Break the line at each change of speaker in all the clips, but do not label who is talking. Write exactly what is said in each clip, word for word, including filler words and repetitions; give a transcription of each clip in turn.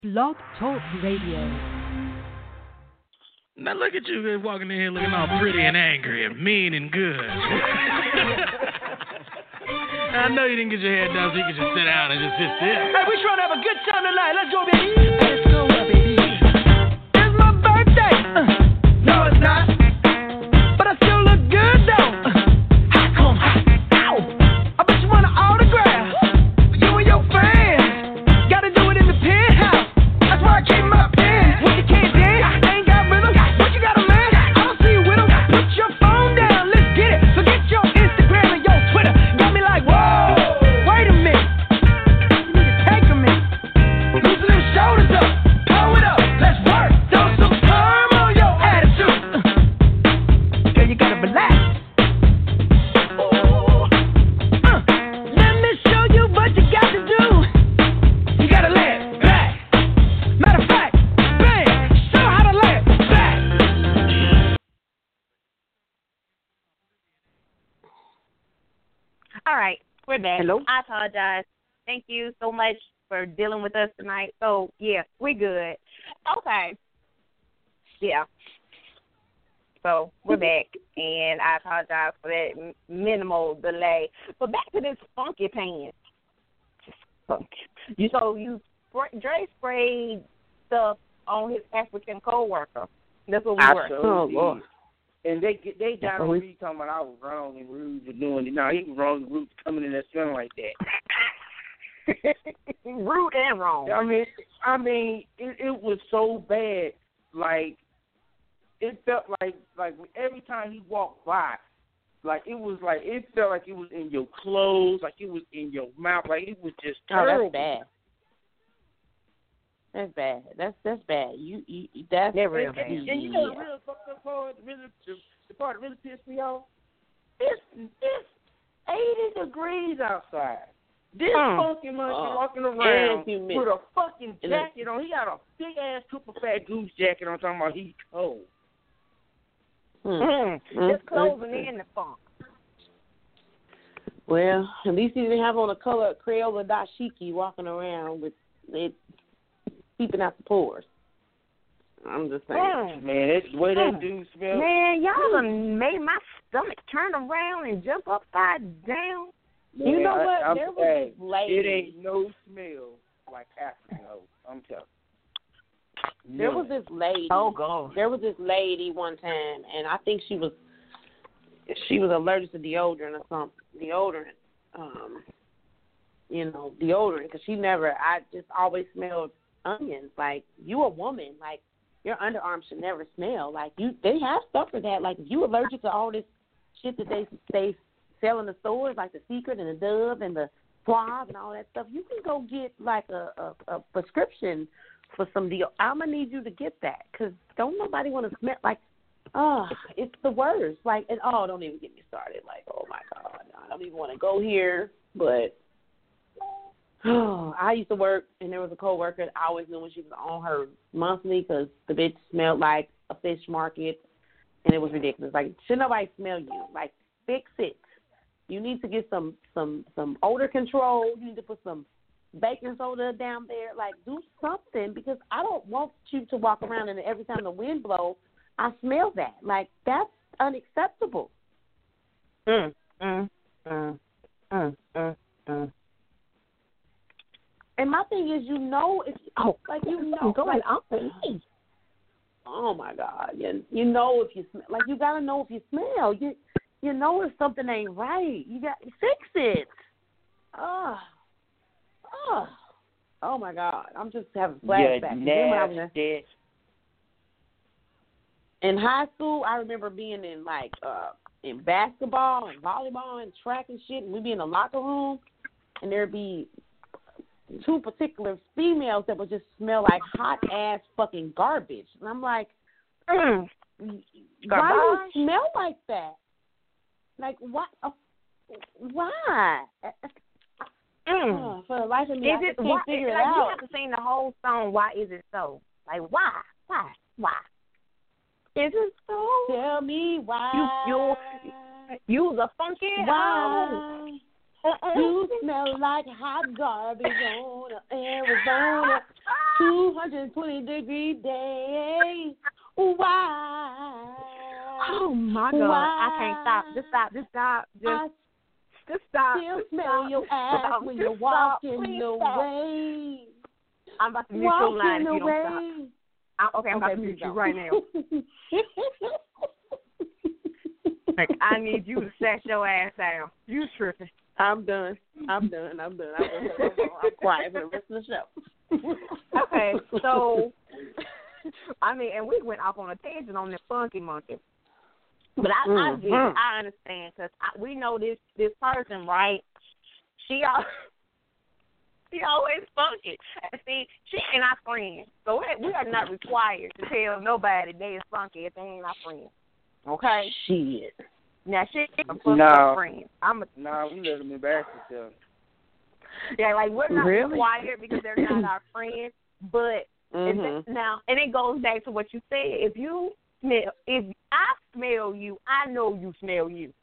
Blog Talk Radio.
Now look at you walking in here looking all pretty and angry and mean and good. I know you didn't get your hair done so you can just sit down and just sit still.
Hey, we trying to have a good time tonight. Let's go, baby. Let's go, baby. It's my birthday. Uh, no, it's not. But I still look good, though. Uh, how come? Ow. I bet you want an autograph for you and your fans. Gotta do it in the penthouse. That's why I keep my pen. What you can't dance, ain't got rhythm. What you got a man? I don't see you with him. Put your phone down. Let's get it. Forget your Instagram and your Twitter. Got me like, whoa. Wait a minute. You need to take a minute. Loosen them shoulders up. Pull it up. Let's work. Throw some perm on your attitude. Uh, Girl, you gotta relax. Ooh. Uh, let me show you what you got to do. You gotta lay it back. Matter of fact, bang. Show how to lay it back.
All right, we're back.
Hello?
I apologize. Thank you so much for dealing with us tonight. So, yeah, we're good. Okay. Yeah. So, we're back, and I apologize for that m- minimal delay. But back to this funky pants. Funky. You, so, you, spray- Dre sprayed stuff on his African co-worker. That's what we were.
Oh, Lord.
And they they got
Oh,
on
he-
me talking about I was wrong and rude for doing it. No, he was wrong and rude for coming in there smelling like that.
Rude and wrong.
I mean, I mean, it, it was so bad. Like it felt like like every time he walked by, like it was like it felt like it was in your clothes, like it was in your mouth, like it was just
Oh,
terrible.
that's bad. That's bad. That's that's bad. You, you that's
They're real
And,
bad.
and, and you know the
Yeah.
real fucked up part, the, really, the, the part that really pissed me off? It's it's eighty degrees outside. This
Mm.
funky monkey
Oh,
walking around
and humid.
with a fucking
And a-
jacket on. He got a big ass super fat goose jacket on. Talking about he's cold.
Hmm.
Mm.
Mm,
Just closing
mm,
in the funk.
Well, at least he didn't have on a color Crayola dashiki walking around with it peeping out the pores. I'm just saying.
Mm.
Man, that's the way that
Mm.
dude smells.
Man, y'all done made my stomach turn around and jump upside down.
You
Man,
know
I-
what?
I'm
There was
saying,
this lady.
It ain't no smell like African hoe. I'm telling you.
There
None.
was this lady.
Oh, God.
There was this lady one time, and I think she was she was allergic to deodorant or something. Deodorant, um, you know, deodorant because she never. I just always smelled onions. Like you a woman, like your underarms should never smell. Like you, they have stuff for that. Like if you allergic to all this shit that they they sell in the stores, like the Secret and the Dove and the Suave and all that stuff, you can go get like a a, a prescription for some deal. I'm gonna need you to get that because don't nobody want to smell like. Oh, it's the worst. Like, and oh, don't even get me started. Like, oh my God, I don't even want to go here. But oh, I used to work, and there was a coworker. I always knew when she was on her monthly because the bitch smelled like a fish market, and it was ridiculous. Like, should nobody smell you? Like, fix it. You need to get some some some odor control. You need to put some baking soda down there. Like, do something because I don't want you to walk around and every time the wind blows, I smell that. Like, that's unacceptable.
Mm, mm, mm, mm, mm, mm.
And my thing is, you know, if
Oh,
like you know,
going
like,
up and in.
oh my God, you, you know if you smell, like you gotta know if you smell. You you know if something ain't right. You got fix it. Oh, oh, oh my God, I'm just having flashbacks.
Yeah,
And then when I was in-
nasty.
in high school, I remember being in like uh in basketball and volleyball and track and shit, and we'd be in the locker room, and there'd be two particular females that would just smell like hot ass fucking garbage, and I'm like,
Mm.
why do
Garbage?
you smell like that? Like what? Oh, why?
Mm.
Oh, for the life of me,
Is
I
it
just can't
why?
figure it
Like, you
out.
have to sing the whole song. Why is it so? Like why? Why? Why? Is it so?
Tell me why.
You you you's a funky
Why?
Uh-uh.
You smell like hot garbage on Arizona. two hundred twenty degree day. Why?
Oh my God!
Why?
I can't stop. Just stop. Just stop. Just,
I
just stop.
still
Just
smell
stop.
your ass
Stop.
when
Just
you're
stop.
walking
Please
away.
stop. I'm about to mute your line if you don't stop.
away.
I, okay, I'm about to
Okay,
mute
please
you
don't.
right now. Like, I need you to set your ass down. You tripping.
I'm done. I'm done. I'm done. I'm, I'm, I'm quiet for the rest of the show.
Okay, so I mean, and we went off on a tangent on the funky monkey, but I, I
Mm-hmm.
get it. I understand because we know this this person, right? She al- she always funky. And see, she ain't our friend, so we we are not required to tell nobody they is funky if they ain't our friend. Okay.
Shit.
Now she ain't a fucked
No.
up friend. I'm a
Nah, we let them embarrass themselves.
yeah, like we're not
Really?
required because they're not our friend, but. If
Mm-hmm.
it- now, and it goes back to what you said. If you smell, if I smell you, I know you smell you.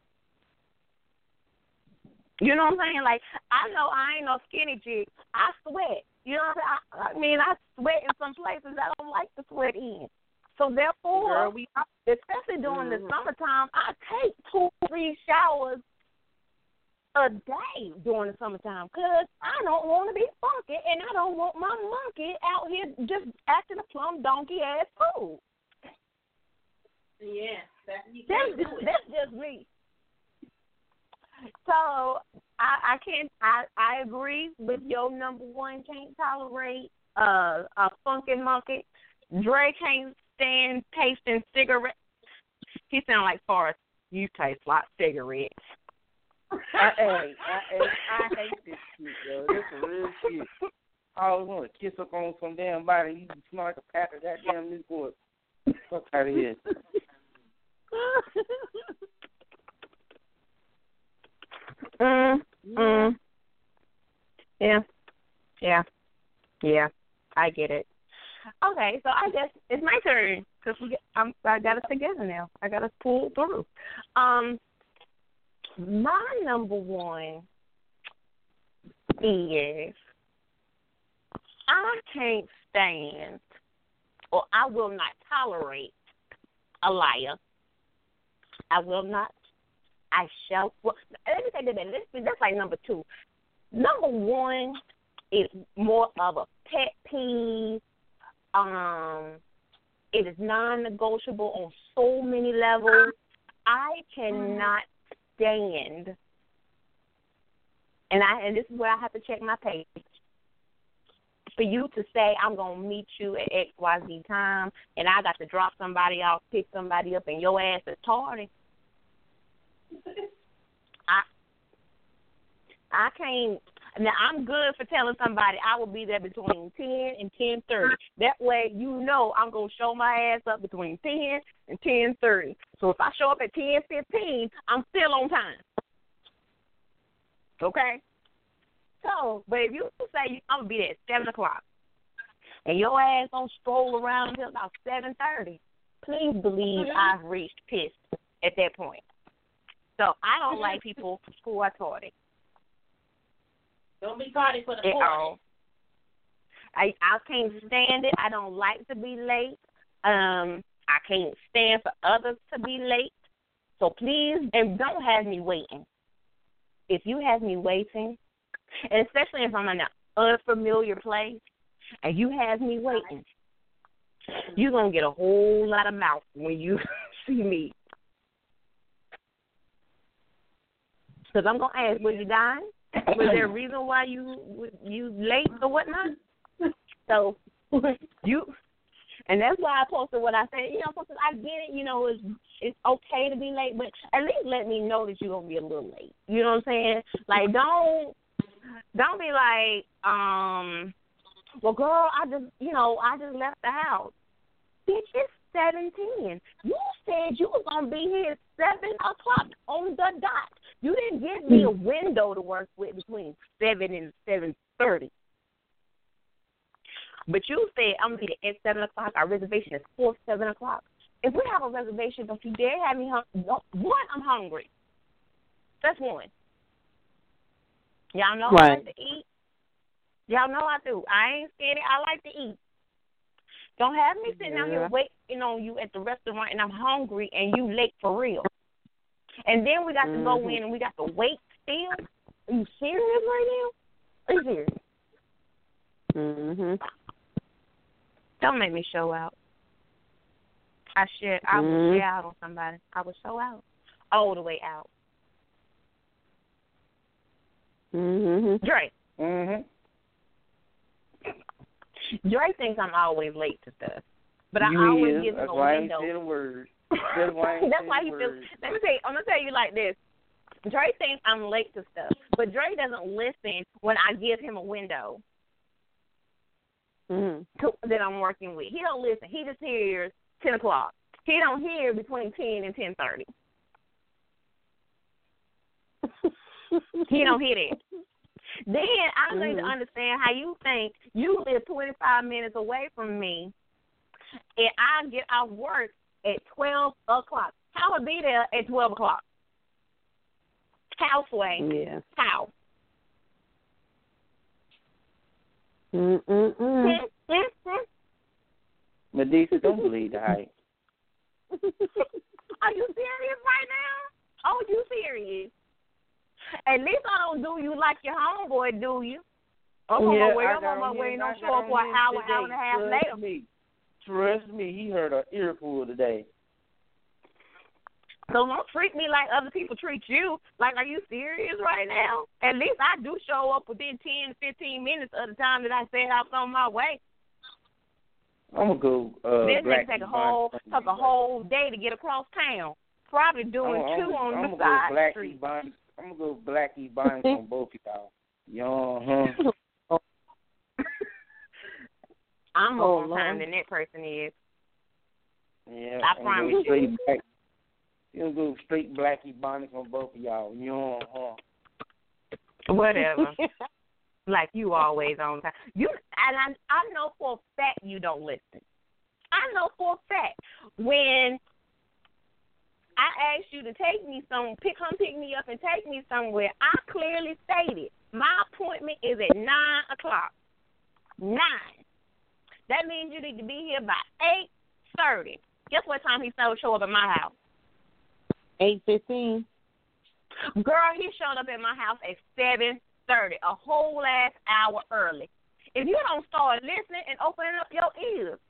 You know what I'm saying? Like, I know I ain't no skinny chick. I sweat. You know what I'm saying? I, I mean, I sweat in some places I don't like to sweat in. So therefore,
Girl, we-
especially during
Mhm.
the summertime, I take two, three showers a day during the summertime because I don't want to be funky and I don't want my monkey out here just acting a plumb donkey ass fool.
Yeah. That,
That's just, that's just me. So I, I can't. I, I agree with your number one. Can't tolerate uh, a funky monkey. Dre can't stand tasting cigarettes. He sound like Forrest. You taste like cigarettes.
I, hey, I, hey, I hate this shit, yo. This is real shit. I always want to kiss up on some damn body. You smell like a pack of goddamn Newport. Fuck out of here.
mm, mm. Yeah, yeah, yeah. I get it. Okay, so I guess it's my turn because we get, I'm, I got us together now. I got us pulled through. Um, my number one is I can't stand or I will not tolerate a liar. I will not. I shall. Well, let me say that. That's, that's like number two. Number one is more of a pet peeve. Um, it is non-negotiable on so many levels. I cannot stand, and I and this is where I have to check my page. For you to say I'm gonna meet you at X Y Z time, and I got to drop somebody off, pick somebody up, and your ass is tardy. I I can't. Now I'm good for telling somebody I will be there between ten and ten thirty. That way, you know I'm gonna show my ass up between ten and ten thirty. So if I show up at ten fifteen, I'm still on time. Okay. So, but if you say I'm gonna be there at seven o'clock, and your ass don't stroll around until about seven thirty, please believe I've reached pissed at that point. So I don't like people who are tardy.
Don't be tardy for the
At
party.
all. I I can't stand it. I don't like to be late. Um, I can't stand for others to be late. So please, and don't have me waiting. If you have me waiting, and especially if I'm in an unfamiliar place, and you have me waiting, you're going to get a whole lot of mouth when you see me. Because I'm going to ask, was you dying? Was there a reason why you you late or whatnot? So you, and that's why I posted what I said. You know, because I get it. You know, it's it's okay to be late, but at least let me know that you're gonna be a little late. You know what I'm saying? Like, don't don't be like, um, well, girl, I just you know I just left the house. Bitch, it's seven ten. You said you was gonna be here at seven o'clock on the dot. You didn't give me a window to work with between seven and seven thirty. But you said I'm gonna be there at seven o'clock. Our reservation is for seven o'clock. If we have a reservation, don't you dare have me hungry. One, I'm hungry. That's one. Y'all know I
Right.
like to eat. Y'all know I do. I ain't scared. I like to eat. Don't have me sitting out here waiting on you at the restaurant and I'm hungry and you late for real. And then we got to mm-hmm. go in and we got to wait still. Are you serious right now? Are you serious?
Mm-hmm.
Don't make me show out. I should. I
mm-hmm.
would share out on somebody. I would show out. All the way out.
Mm-hmm.
Dre.
Mm-hmm.
Dre thinks I'm always late to stuff. But
you
I always
is.
give him
That's
a
why
window.
I ain't said a word. That's why,
That's why he feels. Let me tell you, I'm going to tell you like this. Dre thinks I'm late to stuff. But Dre doesn't listen when I give him a window
mm-hmm.
to, that I'm working with. He don't listen. He just hears ten o'clock. He don't hear between ten and ten thirty. He don't hear that. Then I mm-hmm. need to understand how you think you live twenty-five minutes away from me and I get off work at twelve o'clock. How would be there at twelve o'clock? Houseway.
Yeah.
How?
Mm-mm-mm.
Medusa, don't believe the hype.
Are you serious right now? Oh, you serious? At least I don't do you like your homeboy, do you? I'm on
yeah,
my way. I'm on my
him,
way. Don't
I
show up for an hour,
today.
hour and a half
Trust
later.
Me. Trust me, he heard an earful today.
So don't treat me like other people treat you. Like, are you serious right now? At least I do show up within ten, fifteen minutes of the time that I said I was on my way.
I'm gonna go. Uh,
this
black
nigga take a whole took a whole day to get across town. Probably doing
I'm,
two
I'm,
on
I'm
the
gonna
side
go black
street.
Ebonics. I'm gonna go black Ebonics on both of y'all. Y'all, huh?
I'm more
oh,
on time than that person is.
Yeah,
I promise you.
Straight black, you gonna go straight black Ebonics on both of y'all. Y'all, huh?
Whatever. Like you always on time. You and I, I know for a fact you don't listen. I know for a fact when I asked you to take me some, pick, come pick me up and take me somewhere, I clearly stated my appointment is at nine o'clock. Nine. That means you need to be here by eight thirty. Guess what time he started show up at my house?
Eight fifteen.
Girl, he showed up at my house at seven thirty, a whole ass hour early. If you don't start listening and opening up your ears.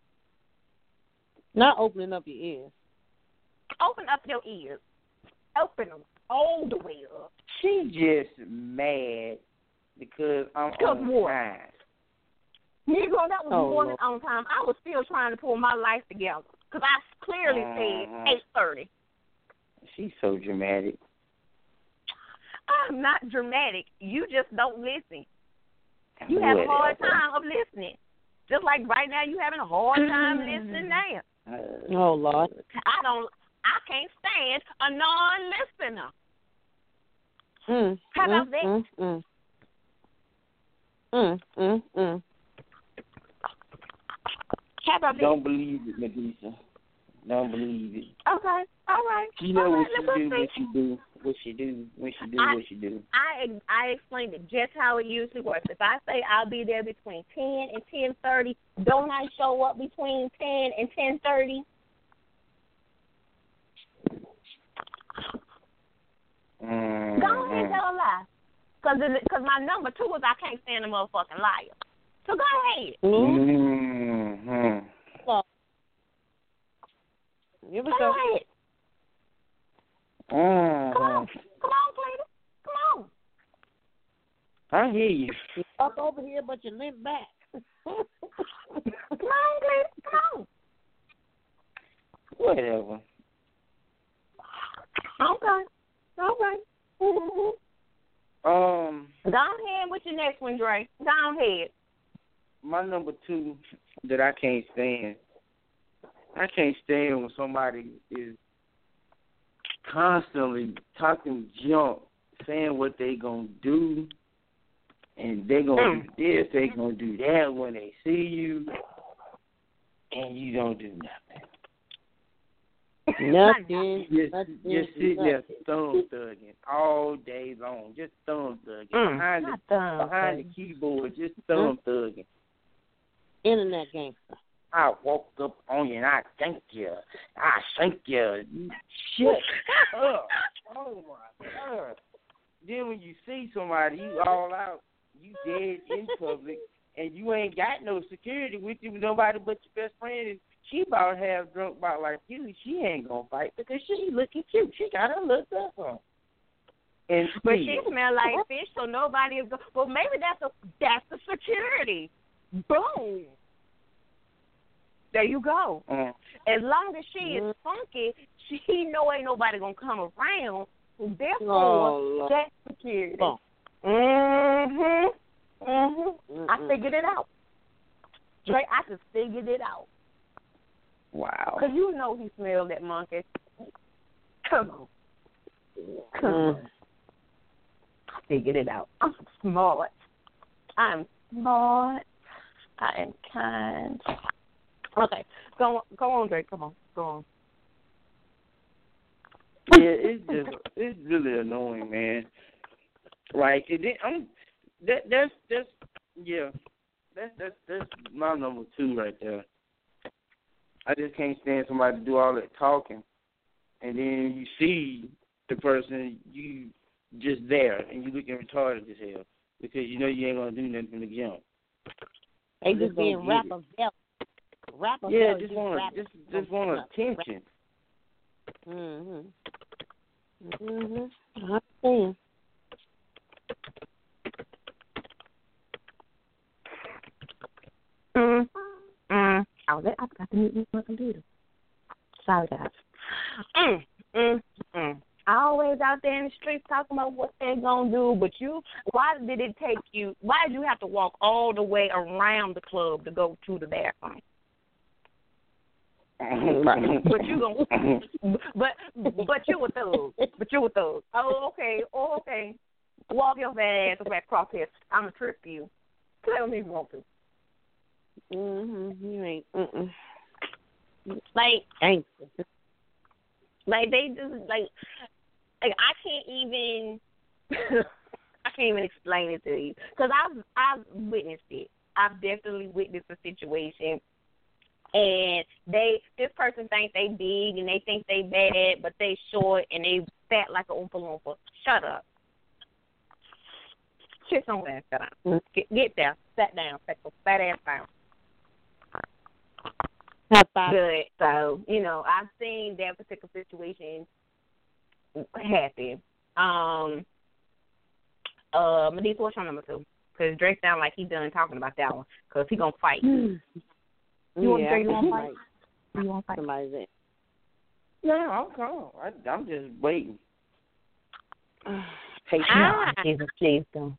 Not opening up your ears.
Open up your ears. Open them all the way up.
She just mad because I'm
Because
on
what?
time.
Negro, that was
Oh,
more
Lord.
than on time. I was still trying to pull my life together because I clearly
Uh-huh.
said eight thirty.
She's so dramatic.
I'm not dramatic. You just don't listen. You have a hard
Whatever.
time of listening. Just like right now, you having a hard time listening now.
Uh,
Oh, Lord.
I don't. I can't stand a non-listener.
Mm,
How about
mm,
that?
Mm, mm. Mm, mm, mm.
How about that?
don't believe it, Medusa. Don't believe it.
Okay. All right.
She know
All
what
right,
she
let's
do,
see.
what she do, what she do, when she do,
I-
what she do.
I I explained it just how it usually works. If I say I'll be there between ten and ten thirty, don't I show up between ten and ten thirty?
Mm-hmm.
Go ahead and tell a lie, cause cause my number two is I can't stand a motherfucking liar. So go ahead.
Mm-hmm.
Give us
Go
a...
ahead. Come
Mm-hmm.
on, come on, Cletus. Come on.
I hear you.
Up over here, but you limp back.
Come on, Cletus. Come on.
Whatever.
Okay. All right. Mm-hmm.
Um,
Go ahead with your next one, Dre. Go ahead.
my number two that I can't stand. I can't stand when somebody is constantly talking junk, saying what they gonna do, and they gonna
Mm.
do this, they gonna do that when they see you, and you don't do nothing.
Nothing.
Just,
nothing,
just sitting there
nothing.
thumb thugging all day long, just thumb thugging
Mm,
behind
not
the
thumb
behind the
thugging.
keyboard, just thumb thugging.
Internet gangster.
I walked up on you and I thank you. I thank you. Shut up. Oh my God. Then when you see somebody, you all out, you dead in public, and you ain't got no security with you, nobody but your best friend, and she about half drunk about like you. She ain't gonna fight because she looking cute. She got her little stuff on. And
But
still,
she smell like fish, so nobody is. Go- well, maybe that's a that's the security. Boom. There you go.
uh,
As long as she is funky, she know ain't nobody gonna come around. Therefore,
Oh, Lord.
that's security.
Bump.
Mhm. Mhm. I
Mm-mm.
figured it out. Drake, I just figured it out.
wow.
Cause you know he smelled that monkey. Come on. Come
Mm.
on. I figured it out. I'm smart. I'm smart. I am kind. Okay, go on, go on, Drake. Come on, go on.
Yeah, it's just it's really annoying, man. Like it, did- I'm that that's that's yeah, that's that's that's my number two right there. I just can't stand somebody to do all that talking, and then you see the person you just there, and you looking retarded as hell because you know you ain't gonna do nothing from the jump.
They
just
just being
don't get it.
rapper velvet. Rapper
Yeah,
velvet,
just want
rapper
just just want attention.
Mhm. Mhm. I understand.
Mm. Mm. Oh, that, I forgot to mute my computer. Sorry, guys. Mm. Mm. Mm. Always out there in the streets talking about what they're gonna do, but you, why did it take you? Why did you have to walk all the way around the club to go to the bathroom? But you gonna, but but you a thug. But you a thug. Oh, okay. Oh, okay. Walk your ass back across here. I'm gonna trip you. Tell me you want to.
Mhm. You ain't. Mm.
Like,
Gangster.
like they just like, like I can't even, I can't even explain it to you because I've I've witnessed it. I've definitely witnessed a situation. And they, this person thinks they big and they think they bad, but they short and they fat like a oompa loompa. Shut up. Sit somewhere. Shut up. Get, get there. Sit down. Sit your fat ass down. Good. So, you know, I've seen that particular situation happen. Um, uh, Medici, what's your number two? Because Drake sound like he done talking about that one because he going to fight. You want to
yeah,
you want to fight? You want to fight?
Somebody's it.
Yeah, I'm calm. I, I'm just waiting.
Patience.
Ah, Jesus, please don't.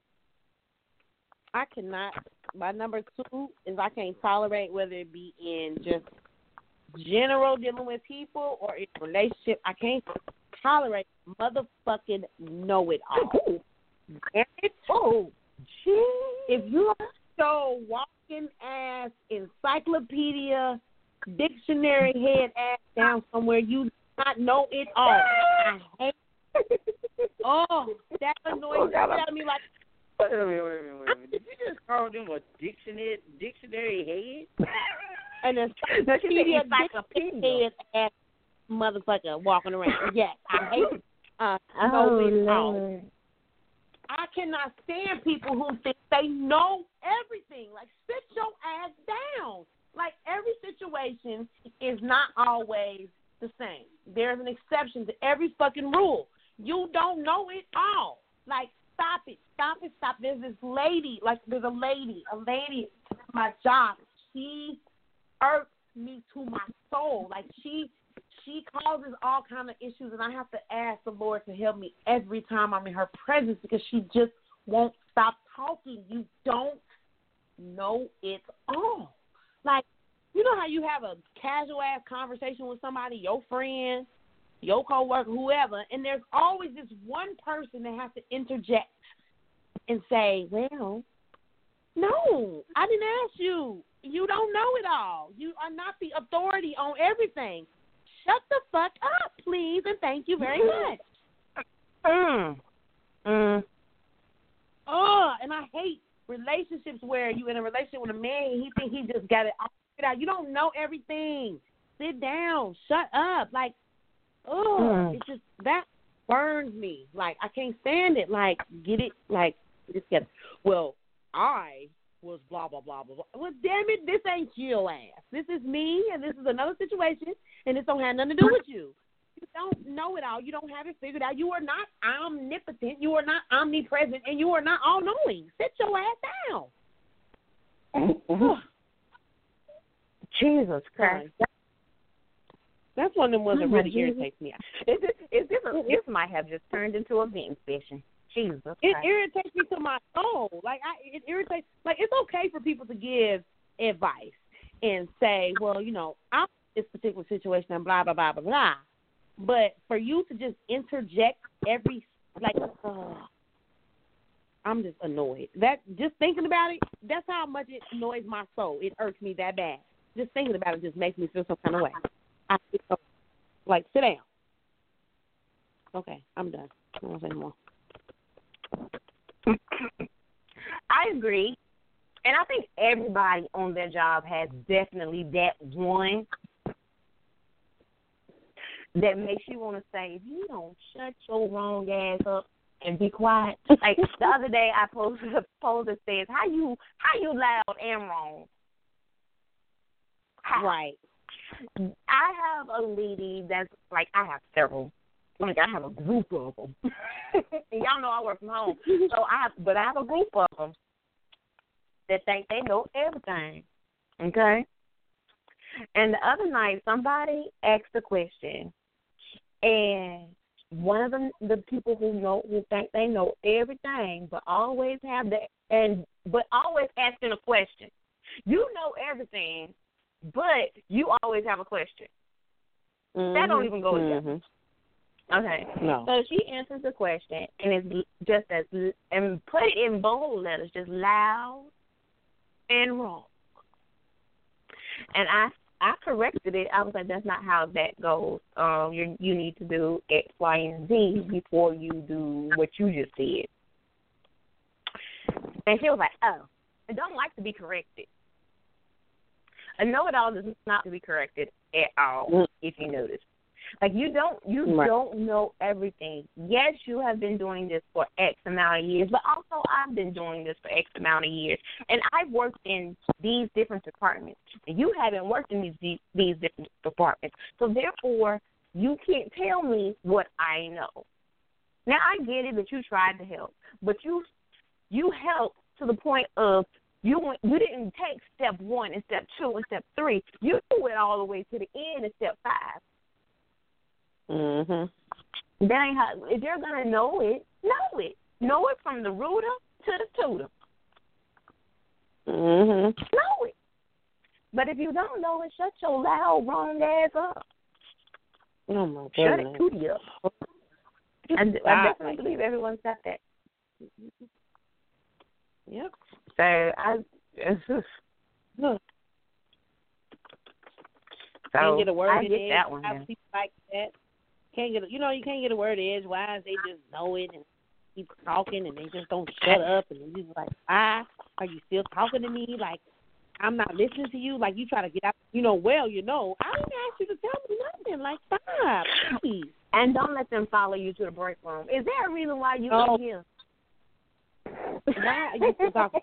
I cannot. My number two is I can't tolerate whether it be in just general dealing with people or in a relationship. I can't tolerate motherfucking know it all.
Oh,
If you are so walking ass encyclopedia dictionary head ass down somewhere, you do not know it all. I hate it. Oh, that annoys the hell out of me. Like,
Wait a minute, wait a minute, wait a minute. Did you just call them a dictionary dictionary head?
an encyclopedia dictionary head ass motherfucker walking around. Yes, I hate it. Uh, know it all. I cannot stand people who think they know everything. Like, sit your ass down. Like, every situation is not always the same. There's an exception to every fucking rule. You don't know it all. Like, stop it. Stop it. Stop. There's this lady. Like, there's a lady. A lady at my job. She irks me to my soul. Like, she... She causes all kind of issues, and I have to ask the Lord to help me every time I'm in her presence because she just won't stop talking. You don't know it all. Like, you know how you have a casual-ass conversation with somebody, your friend, your coworker, whoever, and there's always this one person that has to interject and say, well, no, I didn't ask you. You don't know it all. You are not the authority on everything. shut the fuck up, please, and thank you very much.
Mm. Mm.
Oh, and I hate relationships where you in a relationship with a man and he think he just got it all figured out. You don't know everything. Sit down. Shut up. Like, oh, mm. it just, that burns me. Like, I can't stand it. Like, get it, like, just get it. Well, I was blah, blah, blah, blah, blah. Well, damn it, this ain't your ass. This is me, and this is another situation, and this don't have nothing to do with you. You don't know it all. You don't have it figured out. You are not omnipotent. You are not omnipresent, and you are not all-knowing. Sit your ass down.
Mm-hmm. Jesus Christ.
That's one of them ones that really irritates me.
Is this, is this, a, this might have just turned into a vent session. Jesus Christ.
It irritates me to my soul. Like, I, it irritates. Like, it's okay for people to give advice and say, well, you know, I'm in this particular situation and blah, blah, blah, blah, blah. But for you to just interject every, like, uh, I'm just annoyed. That, just thinking about it, that's how much it annoys my soul. It irks me that bad. Just thinking about it just makes me feel some kind of way. I feel, like, sit down. Okay, I'm done. I don't want to say more.
I agree. And I think everybody on their job has definitely that one that makes you want to say, if you don't shut your wrong ass up and be quiet. Like the other day I posted a post that says, how you how you loud and wrong? How?
Right.
I have a lady that's like, I have several. Like I have a group of them. And y'all know I work from home. So I have, but I have a group of them that think they know everything. Okay? And the other night, somebody asked a question, and one of them, the people who know, who think they know everything, but always have that, and but always asking a question. You know everything, but you always have a question. Mm-hmm. That don't even go together. Mm-hmm. Okay.
No.
So she answers the question, and it's just as, and put it in bold letters, just loud and wrong. And I I corrected it. I was like, that's not how that goes. Um, you you need to do X, Y, and Z before you do what you just did. And she was like, oh, I don't like to be corrected. A know-it-all does not to be corrected at all, mm. if you notice. Like, you don't you right. don't know everything. Yes, you have been doing this for X amount of years, but also I've been doing this for X amount of years. And I've worked in these different departments. And you haven't worked in these these different departments. So, therefore, you can't tell me what I know. Now, I get it that you tried to help, but you you helped to the point of you went, you didn't take step one and step two and step three. You went all the way to the end in step five.
Mhm.
That ain't how. If you're gonna know it, know it. Know it from the rooter to the tutor.
Mhm.
Know it. But if you don't know it, shut your loud wrong ass up.
Oh my goodness.
Shut it cootie up. I, I definitely believe everyone's got that.
Yep.
So I. It's just,
so can't get a word
I
in
get
edge.
that one.
Yeah. People like that. Can't get a, you know, you can't get a word edgewise. They just know it and keep talking, and they just don't shut up. And you just like, why are you still talking to me? Like, I'm not listening to you. Like, you try to get out. You know, well, you know, I didn't ask you to tell me nothing. Like, stop, please.
And don't let them follow you to the break room. Is there a reason why you
oh.
are here?
Why are you still talking?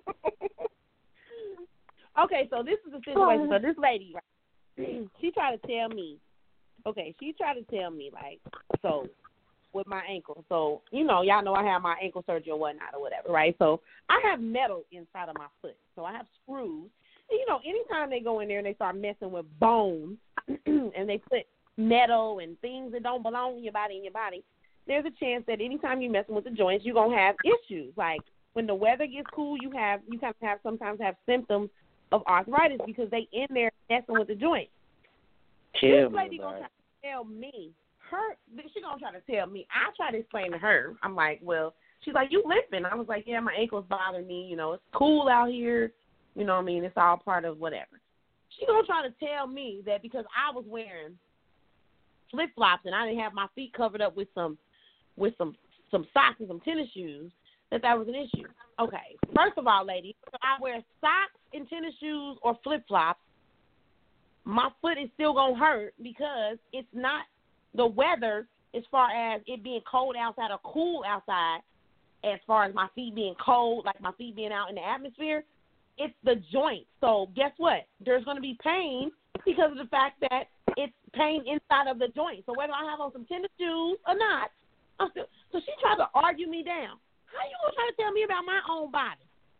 Okay, so this is the situation. So this lady, right, she tried to tell me. Okay, she tried to tell me, like, so, with my ankle. So, you know, y'all know I have my ankle surgery or whatnot or whatever, right? So, I have metal inside of my foot. So, I have screws. And, you know, anytime they go in there and they start messing with bones and they put metal and things that don't belong in your body in your body, there's a chance that anytime you're messing with the joints, you're going to have issues. Like, when the weather gets cool, you have you kind of have sometimes have symptoms of arthritis because they in there messing with the joints. Chill,
this lady gonna try to tell me, her, she gonna try to tell me. I try to explain to her. I'm like, well, she's like, you limping? I was like, yeah, my ankles bother me. You know, it's cool out here. You know what I mean? It's all part of whatever. She gonna try to tell me that because I was wearing
flip flops and I didn't have my feet covered up with some with some some socks and some tennis shoes, that that was an issue. Okay, first of all, ladies, if I wear socks and tennis shoes or flip flops, my foot is still gonna hurt because it's not the weather as far as it being cold outside or cool outside. As far as my feet being cold, like my feet being out in the atmosphere, it's the joint. So guess what? There's going to be pain because of the fact that it's pain inside of the joint. So whether I have on some tennis shoes or not, I'm still. So she tried to argue me down. How you gonna try to tell me about my own body?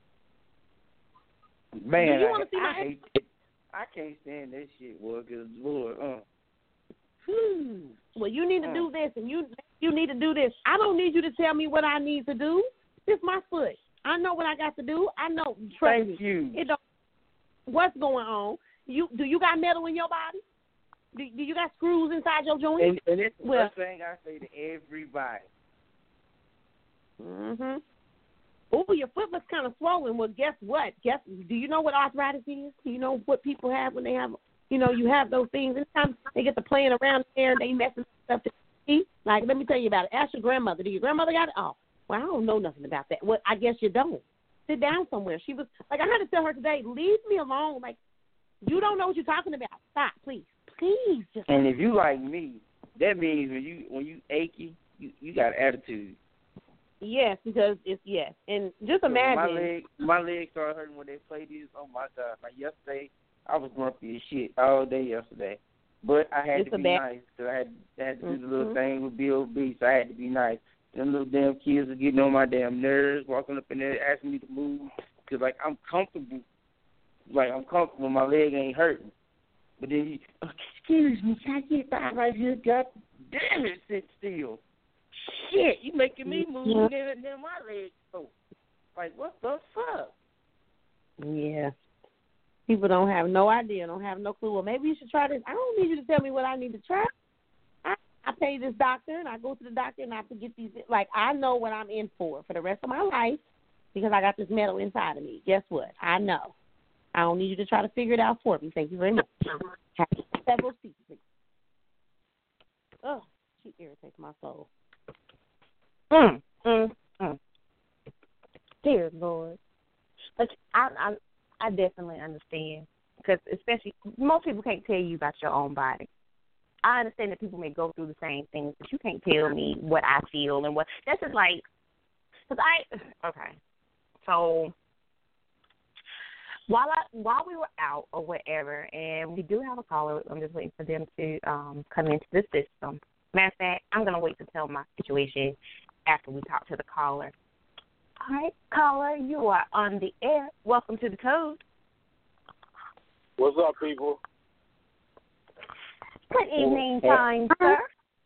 Man,
Do you want to see
I,
my?
I, hate it. I can't stand that shit, boy. Cause Lord, uh.
Well, you need to do this, and you you need to do this. I don't need you to tell me what I need to do. It's my foot. I know what I got to do. I know. Trust
Thank
me.
you.
It don't, what's going on? You do you got metal in your body? Do, do you got screws inside your joints?
And, and it's the
well,
first thing I say to everybody.
Mhm. Oh, your foot looks kind of swollen. Well, guess what? Guess do you know what arthritis is? Do you know what people have when they have? You know, you have those things. And sometimes they get to playing around there and they messing stuff to eat. Like, let me tell you about it. Ask your grandmother. Do your grandmother got it? Oh, well, I don't know nothing about that. Well, I guess you don't. Sit down somewhere. She was like, I had to tell her today, leave me alone. Like, you don't know what you're talking about. Stop, please, please. Just
And if you like me, that means when you when you achy, you you got attitude.
yes, because it's yes, and just
So
imagine.
my leg my legs started hurting when they played this. Oh my God! Like yesterday, I was grumpy as shit all day yesterday. But I had
It's
to
a
be
bad-
nice because I had, I had to
mm-hmm.
do the little thing with Bill B, so I had to be nice. Them little damn kids are getting on my damn nerves, walking up in there asking me to move because, like, I'm comfortable. Like, I'm comfortable. My leg ain't hurting. But then you, oh, excuse me, can I get by right here? God damn it, sit still. Shit, you making me move
Yeah.
and then my legs go. Like, what the fuck?
Yeah. People don't have no idea, don't have no clue. Well, maybe you should try this. I don't need you to tell me what I need to try. I, I pay this doctor, and I go to the doctor, and I have to get these. Like, I know what I'm in for for the rest of my life because I got this metal inside of me. Guess what? I know. I don't need you to try to figure it out for me. Thank you very much. Have several seats. Oh, she irritates my soul.
Mm, mm, mm. Dear Lord. But I, I, I definitely understand because especially most people can't tell you about your own body. I understand that people may go through the same things, but you can't tell me what I feel and what. That's just like, because I, okay. So while I while we were out or whatever, and we do have a caller, I'm just waiting for them to um, come into the system. Matter of fact, I'm going to wait to tell my situation after we talk to the caller. All right, caller, you are on the air. Welcome to the code.
What's up, people?
Good evening, kind sir.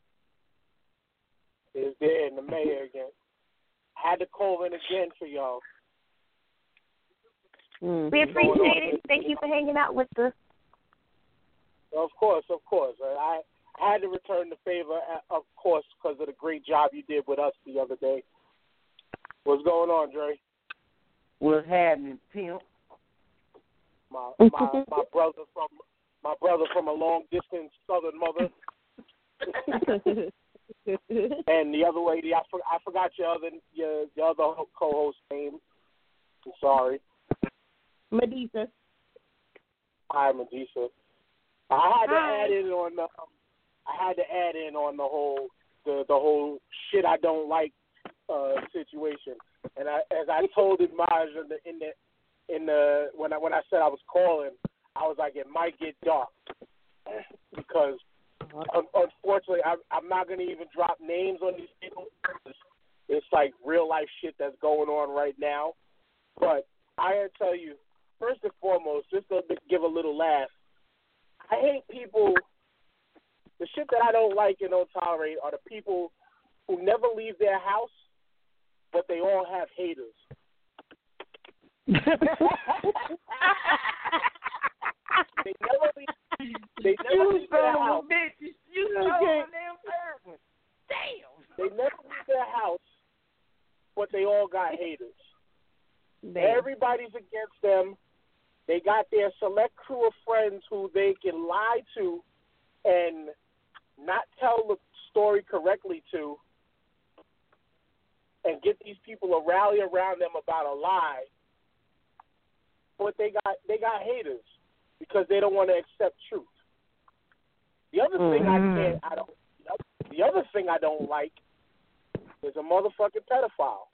It's there in the mayor again. Had to call in again for y'all.
Mm-hmm.
We appreciate it. Thank you for hanging out with us.
Of course, of course. I, I had to return the favor, of course, because of the great job you did with us the other day. What's going on, Dre?
What's happening, pimp?
My my my brother from my brother from a long distance southern mother. And the other lady, I, for, I forgot your other your, your other co-host name. I'm sorry.
Medusa.
Hi, Medusa. I had to
Hi.
add in on the I had to add in on the whole the the whole shit I don't like uh, situation. And I, as I told it, Maj, in the in the in the when I when I said I was calling, I was like, it might get dark because un- unfortunately I, I'm not gonna even drop names on these people. It's like real life shit that's going on right now. But I gotta tell you, first and foremost, just to give a little laugh, I hate people. The shit that I don't like and don't tolerate are the people who never leave their house, but they all have haters. They never leave. They never leave their house.
You
Okay.
Damn.
They never leave their house, but they all got haters.
Damn.
Everybody's against them. They got their select crew of friends who they can lie to and not tell the story correctly to, and get these people to rally around them about a lie, but they got they got haters because they don't want to accept truth. The other mm-hmm. thing I can't, I don't. The other thing I don't like is a motherfucking pedophile.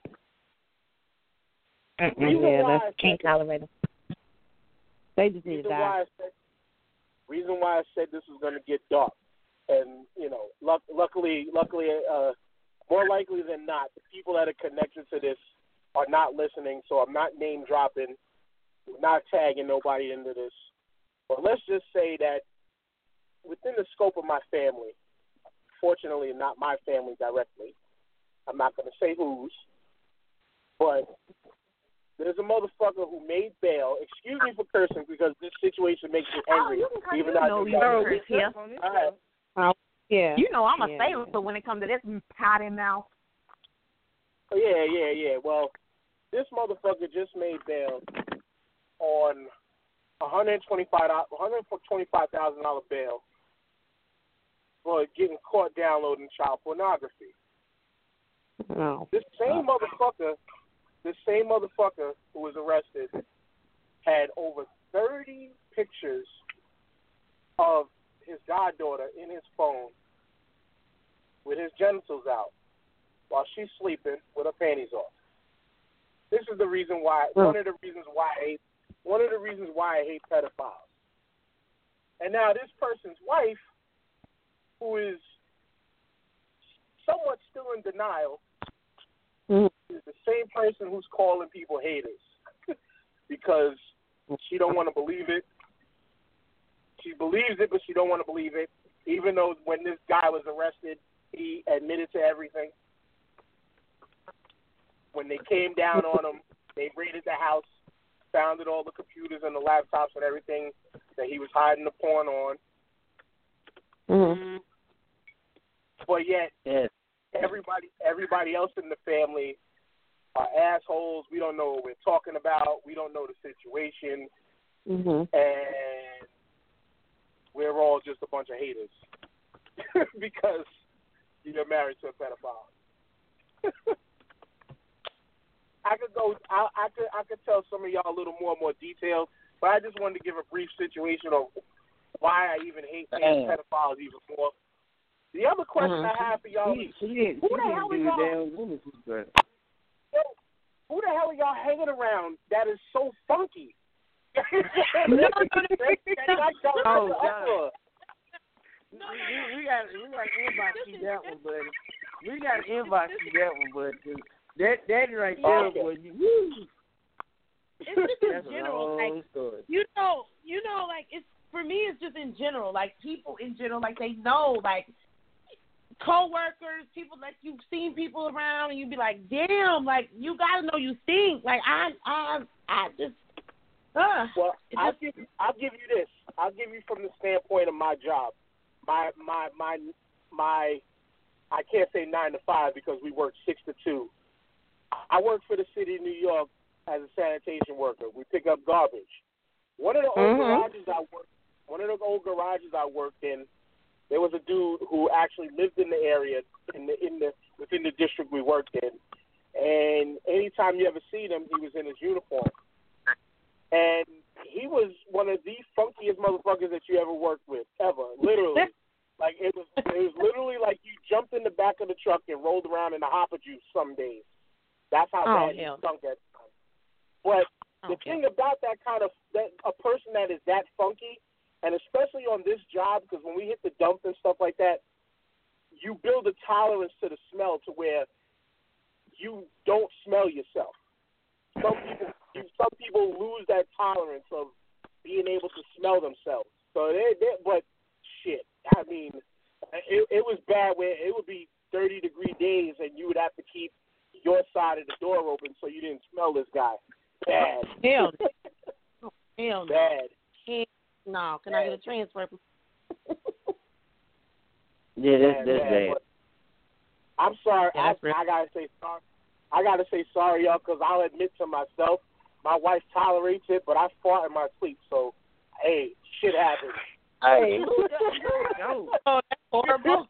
Yeah, that's can't tolerate them. They just need to die.
Why I said, reason why I said this was going to get dark, and you know, luck, luckily, luckily, uh, more likely than not, the people that are connected to this are not listening. So I'm not name dropping, not tagging nobody into this. But let's just say that within the scope of my family, fortunately, not my family directly. I'm not going to say whose, but there's a motherfucker who made bail. Excuse me for cursing because this situation makes me angry.
Oh, you
even
though
I
know
do
you curse here.
Right.
Yeah. You know I'm a
yeah.
sailor, so when it comes to this potty mouth.
Oh, yeah, yeah, yeah. Well, this motherfucker just made bail on one hundred twenty-five thousand dollars bail for getting caught downloading child pornography.
No.
This same motherfucker, this same motherfucker who was arrested had over thirty pictures of his goddaughter in his phone with his genitals out while she's sleeping with her panties off. This is the reason why,
oh.
one of the reasons why I hate, one of the reasons why I hate pedophiles. And now this person's wife, who is somewhat still in denial, mm-hmm. is the same person who's calling people haters because she don't want to believe it. She believes it, but she don't want to believe it, even though when this guy was arrested, he admitted to everything. When they came down on him, they raided the house, found all the computers and the laptops and everything that he was hiding the porn on.
Mm-hmm.
But yet,
yes.
everybody everybody else in the family are assholes. We don't know what we're talking about. We don't know the situation.
Mm-hmm.
And we're all just a bunch of haters because you're married to a pedophile. I could go. I, I could. I could tell some of y'all a little more and more details, but I just wanted to give a brief situation of why I even hate uh, pedophiles even more. The other question uh-huh. I have for y'all is,
she, she
who the hell are y'all? Who the hell are y'all hanging around that is so funky?
no, no, no. Oh, God. We, we got we got to inbox you that one, buddy. We got to inbox you that one, buddy. That that right there,
okay.
boy. Woo.
It's just in general, like story. you know, you know, like it's for me. It's just in general, like people in general, like they know, like coworkers, people like you've seen people around, and you be like, damn, like you gotta know you stink. Like I, I, I just. Uh,
well, I'll
just,
give I'll give you this. I'll give you from the standpoint of my job, my my my my. I can't say nine to five because we work six to two. I work for the city of New York as a sanitation worker. We pick up garbage. One of the old
mm-hmm.
garages I worked, one of the old garages I worked in, there was a dude who actually lived in the area in the in the within the district we worked in, and anytime you ever see him, he was in his uniform, and he was one of the funkiest motherfuckers that you ever worked with ever, literally. Like it was, it was literally like you jumped in the back of the truck and rolled around in the hopper juice some days. That's how
oh,
bad he
hell.
stunk at the time. But the
okay.
thing about that kind of that a person that is that funky, and especially on this job, because when we hit the dump and stuff like that, you build a tolerance to the smell to where you don't smell yourself. Some people, some people lose that tolerance of being able to smell themselves. So they, they but shit. I mean, it, it was bad where it would be thirty degree days and you would have to keep your side of the door open so you didn't smell this guy. Bad.
Hell no. Hell no.
Bad.
Hell no. Can bad. I get a transfer?
yeah, that's, that's
bad.
bad.
I'm sorry.
Yeah,
I, I gotta say sorry. I gotta say sorry, y'all, because I'll admit to myself, my wife tolerates it, but I fart in my sleep. So, hey, shit happens.
Hey,
no.
Oh, that's horrible.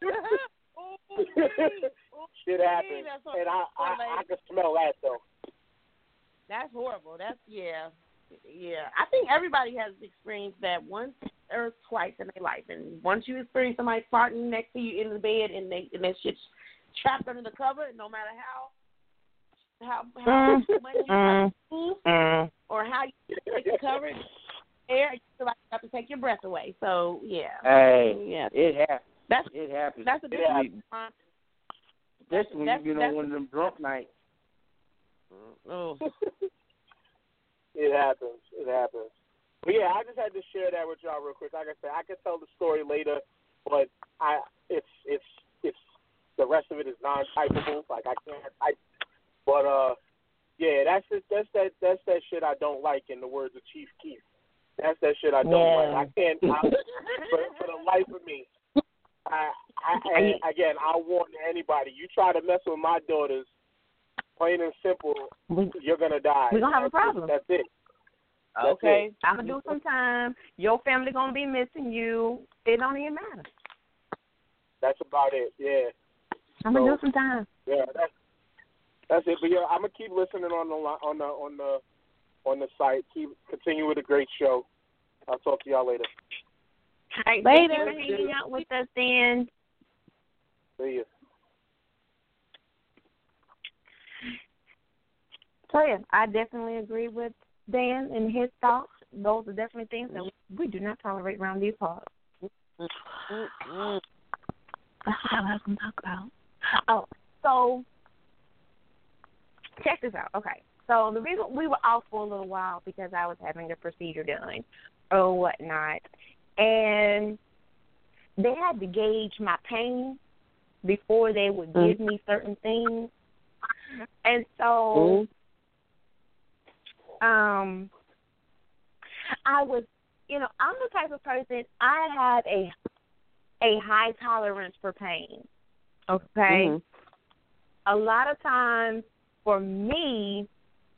happens,
That's
and I, I I can smell that though.
That's horrible. That's yeah, yeah. I think everybody has experienced that once or twice in their life, and once you experience somebody farting next to you in the bed, and they and that shit's trapped under the cover, no matter how how how
Mm.
much you
Mm.
move
Mm.
or how you take the cover air, you feel like you have to take your breath away. So yeah,
Hey,
yeah.
it happens.
That's
It happens.
that's a big
Yeah.
response.
Especially when
that's-
you know
that's-
one of them drunk nights.
Oh.
It happens. It happens. But yeah, I just had to share that with y'all real quick. Like I said, I could tell the story later, but I it's it's it's the rest of it is non-typable. Like I can't type. But uh, yeah, that's just, that's that that's that shit I don't like. In the words of Chief Keef, that's that shit I don't
Yeah.
like. I can't I, for for the life of me. I, I and again, I warn anybody: you try to mess with my daughters, plain and simple,
We,
you're gonna die.
we gonna have a
That's-
problem.
That's it. That's
Okay,
it.
I'm gonna do some time. Your family gonna be missing you. It don't even matter.
That's about it. Yeah.
I'm gonna
So-
do some time.
Yeah, that's that's it. But yeah, I'm gonna keep listening on the li- on the on the on the site. Keep continue with a great show. I'll talk to y'all later.
All right,
Later.
thank you for hanging out with us, then.
See ya.
So yeah, I definitely agree with Dan and his thoughts. Those are definitely things that we do not tolerate around these parts.
Mm-mm.
That's what I was going to talk about. Oh, so check this out. Okay, so the reason we were off for a little while because I was having a procedure done or whatnot, and they had to gauge my pain before they would give me certain things, and so um, I was, you know, I'm the type of person, I have a a high tolerance for pain. Okay?
Mhm.
A lot of times for me,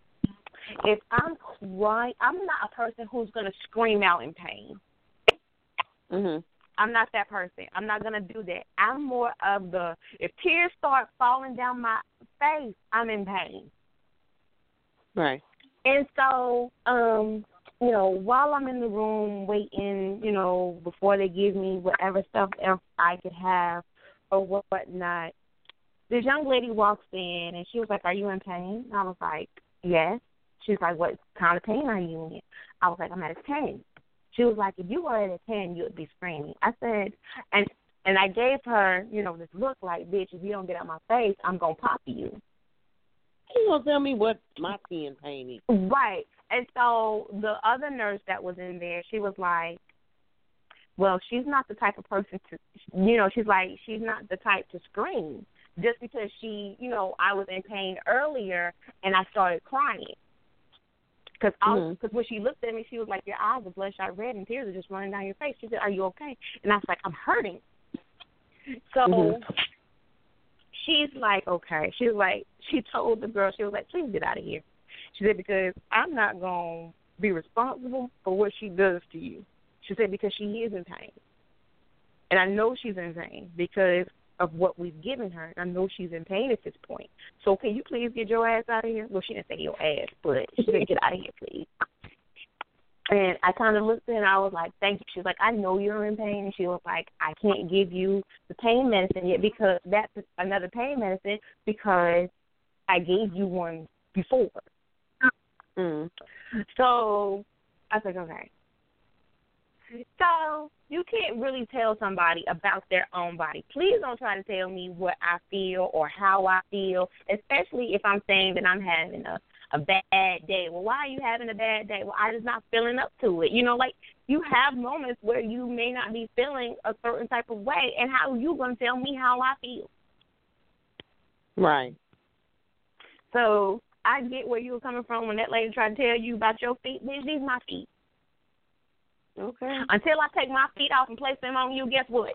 if I'm crying, I'm not a person who's going to scream out in pain.
Mhm.
I'm not that person. I'm not going to do that. I'm more of the, if tears start falling down my face, I'm in pain.
Right.
And so, um, you know, while I'm in the room waiting, you know, before they give me whatever stuff else I could have or whatnot, this young lady walks in and she was like, "Are you in pain?" And I was like, "Yes." She was like, "What kind of pain are you in?" I was like, "I'm at a ten." She was like, "If you were at a ten, you would be screaming." I said, and and I gave her, you know, this look like, "Bitch, if you don't get out my face, I'm going to pop you."
You gonna tell me what my ten pain is?
Right. And so the other nurse that was in there, she was like, well, she's not the type of person to, you know, she's like, she's not the type to scream just because she, you know, I was in pain earlier and I started crying. Because mm-hmm. when she looked at me, she was like, your eyes are bloodshot red and tears are just running down your face. She said, "Are you okay?" And I was like, "I'm hurting." So mm-hmm. she's like, okay. She was like, she told the girl, she was like, "Please get out of here." She said, "Because I'm not going to be responsible for what she does to you." She said, "Because she is in pain. And I know she's in pain because of what we've given her. I know she's in pain at this point. So can you please get your ass out of here?" Well, she didn't say your ass, but she said, "Get out of here, please." And I kind of looked at her and I was like, "Thank you." She was like, "I know you're in pain." And she was like, "I can't give you the pain medicine yet because that's another pain medicine because I gave you one before." Mm. So I was like, okay. So you can't really tell somebody about their own body. Please don't try to tell me what I feel or how I feel, especially if I'm saying that I'm having a, a bad day. Well, why are you having a bad day? Well, I'm just not feeling up to it. You know, like you have moments where you may not be feeling a certain type of way, and how are you going to tell me how I feel?
Right.
So I get where you were coming from when that lady tried to tell you about your feet. Bitch, these my feet.
Okay.
Until I take my feet off and place them on you, guess what?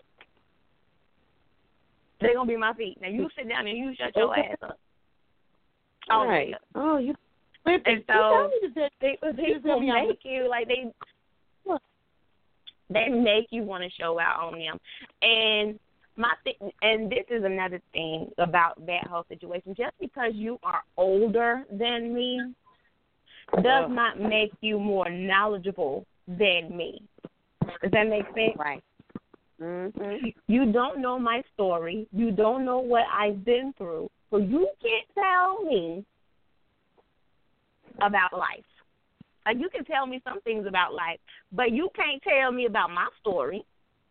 They're going to be my feet. Now, you sit down and you shut your ass up.
All right. Oh, you.
And so they, people make you, like, they they make you want to show out on them. And my thing, and this is another thing about that whole situation. Just because you are older than me does not make you more knowledgeable than me. Does that make sense?
Right. Mm-hmm.
You don't know my story. You don't know what I've been through. So you can't tell me about life. Like, you can tell me some things about life, but you can't tell me about my story.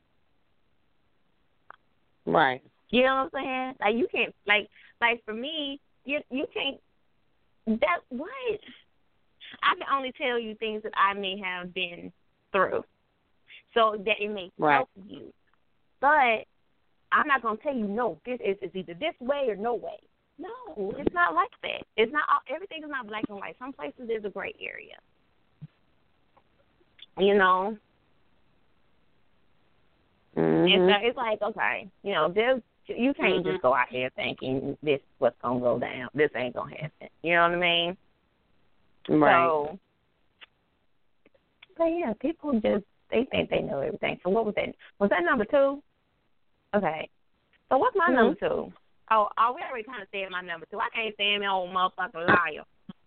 Right.
You know what I'm saying? Like, you can't, like, like for me, you you can't, that, what? I can only tell you things that I may have been through so that it may
right.
help you. But I'm not going to tell you, no, this is it's either this way or no way. No, it's not like that. It's not, everything is not black and white. Some places there's a gray area. You know?
Mm-hmm.
And so it's like, okay, you know, there's, you can't
mm-hmm. just
go out here thinking this is what's going to go down. This ain't going to happen. You know what I mean?
Right.
So, but yeah, people just, they think they know everything. So what was that? Was that number two? Okay. So what's my mm-hmm. number two? Oh, oh, we already kind of said my number two. I can't stand that old motherfucking liar.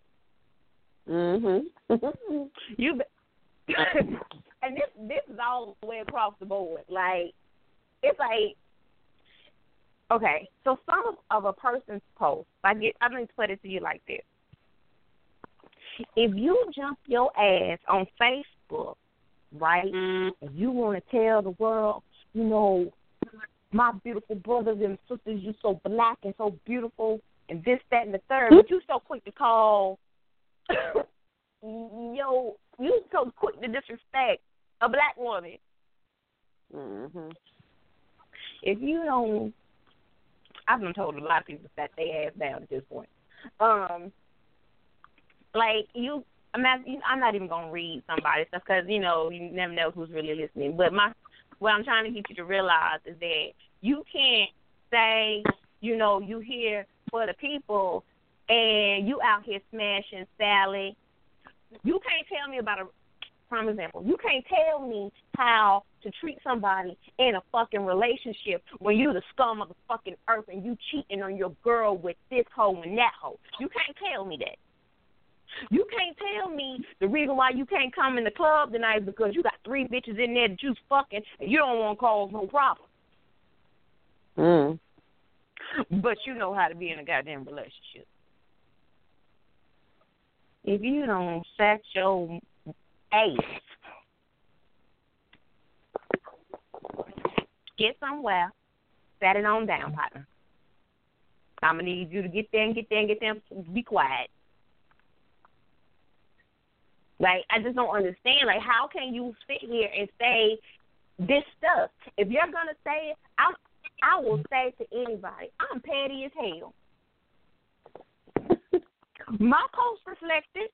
Mm-hmm.
you, be- and this this is all the way across the board. Like, it's like, okay, so some of a person's post, I get, I'm going to put it to you like this. If you jump your ass on Facebook, right, mm. and you want to tell the world, you know, my beautiful brothers and sisters, you so black and so beautiful, and this, that, and the third, but you so quick to call, yo, you so quick to disrespect a black woman.
Mm-hmm.
If you don't, I've been told a lot of people that they ass down at this point. Um, like you, I'm not, I'm not even gonna read somebody's stuff because you know you never know who's really listening. But my, what I'm trying to get you to realize is that you can't say, you know, you here for the people and you out here smashing Sally. You can't tell me about a, prime example, you can't tell me how to treat somebody in a fucking relationship when you the scum of the fucking earth and you cheating on your girl with this hoe and that hoe. You can't tell me that. You can't tell me the reason why you can't come in the club tonight is because you got three bitches in there that you's fucking and you don't want to cause no problem.
Mm.
But you know how to be in a goddamn relationship. If you don't set your ace, get somewhere, set it on down, partner. I'm going to need you to get there and get there and get there and be quiet. Like, I just don't understand. Like, how can you sit here and say this stuff? If you're going to say it, I, I will say to anybody, I'm petty as hell. My post reflected.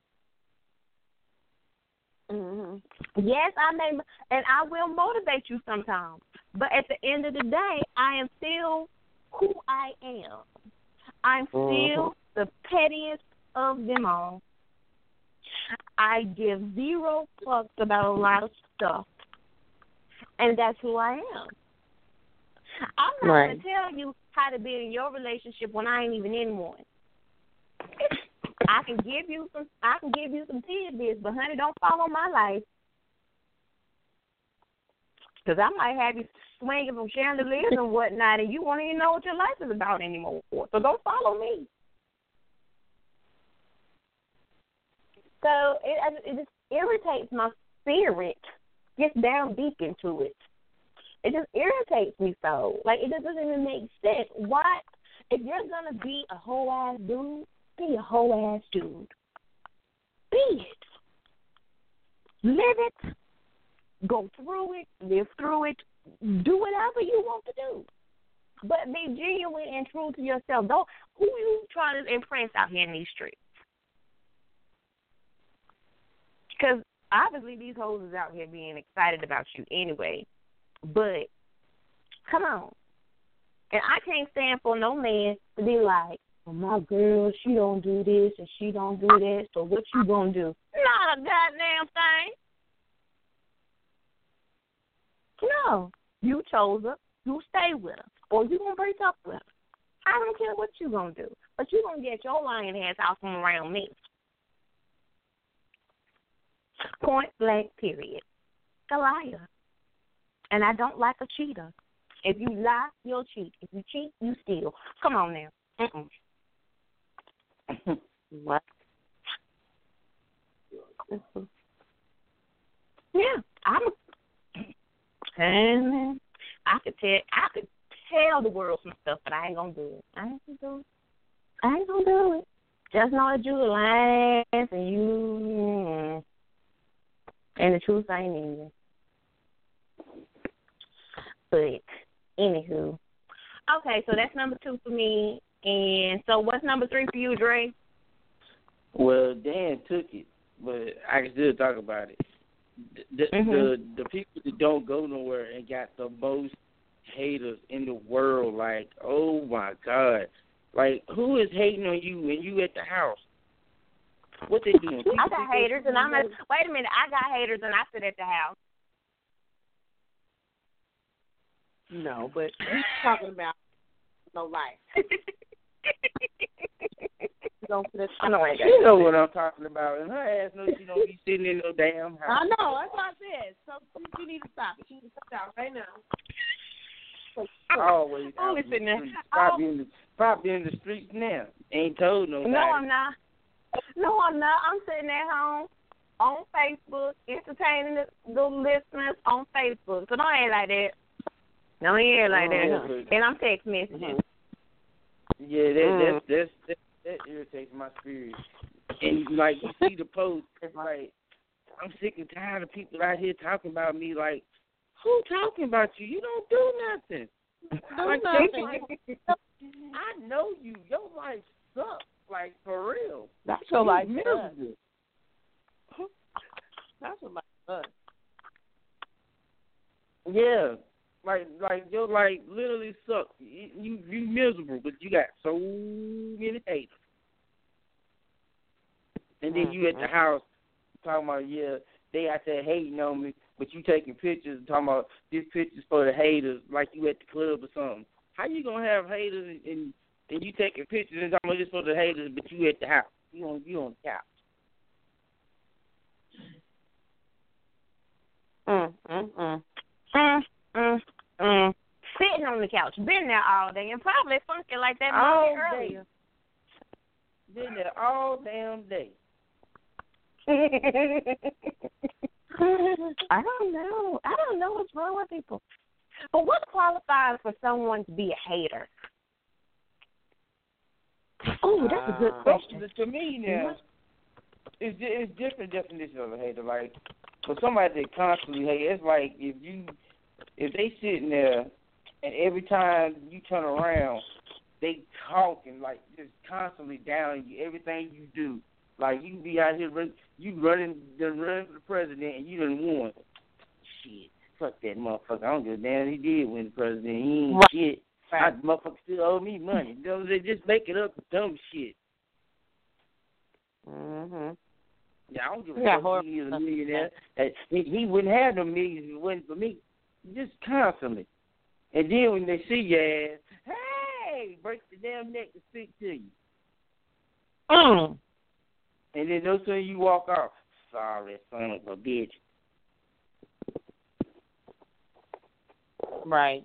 Mm-hmm.
Yes, I may, and I will motivate you sometimes. But at the end of the day, I am still who I am. I'm still mm-hmm. the pettiest of them all. I give zero fucks about a lot of stuff, and that's who I am. I'm not
right.
going to tell you how to be in your relationship when I ain't even in one. I can give you some. I can give you some tidbits, but honey, don't follow my life, because I might have you swinging from chandeliers and whatnot, and you won't even know what your life is about anymore. So don't follow me. So it, it just irritates my spirit. Gets down deep into it. It just irritates me so. Like, it just doesn't even make sense. Why, if you're gonna be a whole ass dude, be a whole ass dude. Be it. Live it. Go through it. Live through it. Do whatever you want to do. But be genuine and true to yourself. Don't. Who you trying to impress out here in these streets? Because obviously these hoes is out here being excited about you anyway. But come on. And I can't stand for no man to be like, well, my girl, she don't do this and she don't do that, so what you gonna do? Not a goddamn thing. No. You chose her. you stay with her, or you gonna break up with her. I don't care what you gonna do, but you gonna get your lying ass out from around me. Point blank, period. A liar. And I don't like a cheater. If you lie, you'll cheat. If you cheat, you steal. Come on now. Mm-mm.
What?
Yeah, I'm. And I could tell, I could tell the world some stuff, but I ain't gonna do it. I ain't gonna do it. I ain't gonna do it. Just know that you lying and you, and the truth ain't in you. But anywho, okay, so that's number two for me. And so what's number three for you, Dre?
Well, Dan took it, but I can still talk about it. The,
mm-hmm.
the the people that don't go nowhere and got the most haters in the world, like, oh my God, like, who is hating on you when you at the house? What they doing?
I got haters, and I'm at, wait a minute, I got haters, and I sit at the house.
No, but he's talking about no life.
I know, you know what I'm talking about, and her ass knows she don't be sitting in no damn house.
I know, that's what I said. So you need to stop it. You need to stop out right now.
Always out
Only sitting there.
Probably in the probably in the streets now. Ain't told nobody.
No, I'm not. No, I'm not. I'm sitting at home on Facebook, entertaining the, the listeners on Facebook. So don't act like that. Don't act like that.
Oh,
and I'm text messaging.
Yeah, that that's, that's, that that irritates my spirit. And like you see the post, it's like I'm sick and tired of people out here talking about me. Like, who talking about you? You don't do nothing.
Do
like,
nothing.
I know you. Your life sucks. Like, for real.
That's your life
miserable.
That's your life sucks.
Yeah. Like, like your life literally sucks. You, you, you miserable, but you got so many haters. And then you at the house talking about, yeah, they out there hating on me, but you taking pictures and talking about this picture's for the haters, like you at the club or something. How you gonna have haters and, and, and you taking pictures and talking about this for the haters, but you at the house? You on you on the couch.
Mm, mm, mm.
Mm, mm, mm. Sitting on the couch, been there all day, and probably funky like that
all
earlier.
Day. Been there all damn day.
I don't know. I don't know what's wrong with people. But what qualifies for someone to be a hater? Oh, that's a good question.
Uh, to me now, it's it's different definition of a hater. Like, for somebody that constantly hate, it's like if you if they sitting there and every time you turn around, they talking like just constantly down you, everything you do. Like you be out here, run, you running, done running for the president, and you done won. Shit, fuck that motherfucker. I don't give a damn. He did win the president. He ain't right. shit. Right. I, motherfucker still owe me money. You know, they just make it up dumb shit.
Mhm.
Yeah, I don't give a fuck. He is a millionaire. He, he wouldn't have no millions if it wasn't for me. Just constantly. And then when they see your ass, hey, break the damn neck to speak to you.
Mm.
And then no sooner you walk off, sorry, son of a bitch.
Right.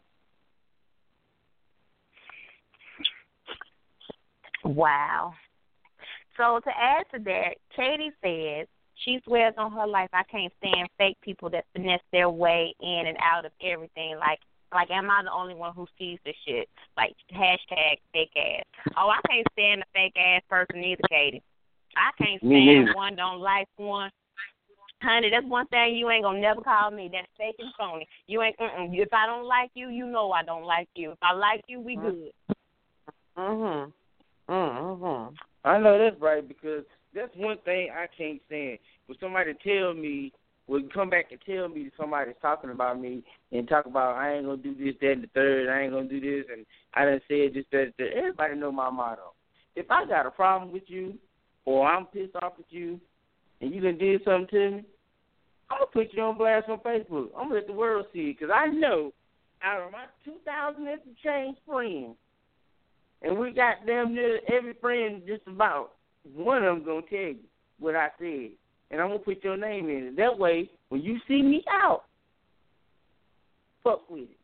Wow. So to add to that, Katie says she swears on her life I can't stand fake people that finesse their way in and out of everything. Like, like, am I the only one who sees this shit? Like, hashtag fake ass. Oh, I can't stand a fake ass person either, Katie. I can't stand one, don't like one. Honey, that's one thing you ain't gonna never call me. That's fake and phony. You ain't. Mm-mm. If I don't like you, you know I don't like you. If I like you, we good.
Mhm. Mhm.
I know that's right because that's one thing I can't stand. When somebody tell me, would come back and tell me that somebody's talking about me and talk about I ain't gonna do this, that, and the third. I ain't gonna do this, and I done said this, that, and the third. Everybody know my motto. If I got a problem with you, or I'm pissed off at you, and you done did something to me, I'm going to put you on blast on Facebook. I'm going to let the world see it, because I know out of my two thousand and change friends, and we got damn near every friend just about one of them gonna tell you what I said, and I'm gonna put your name in it. That way, when you see me out, fuck with it.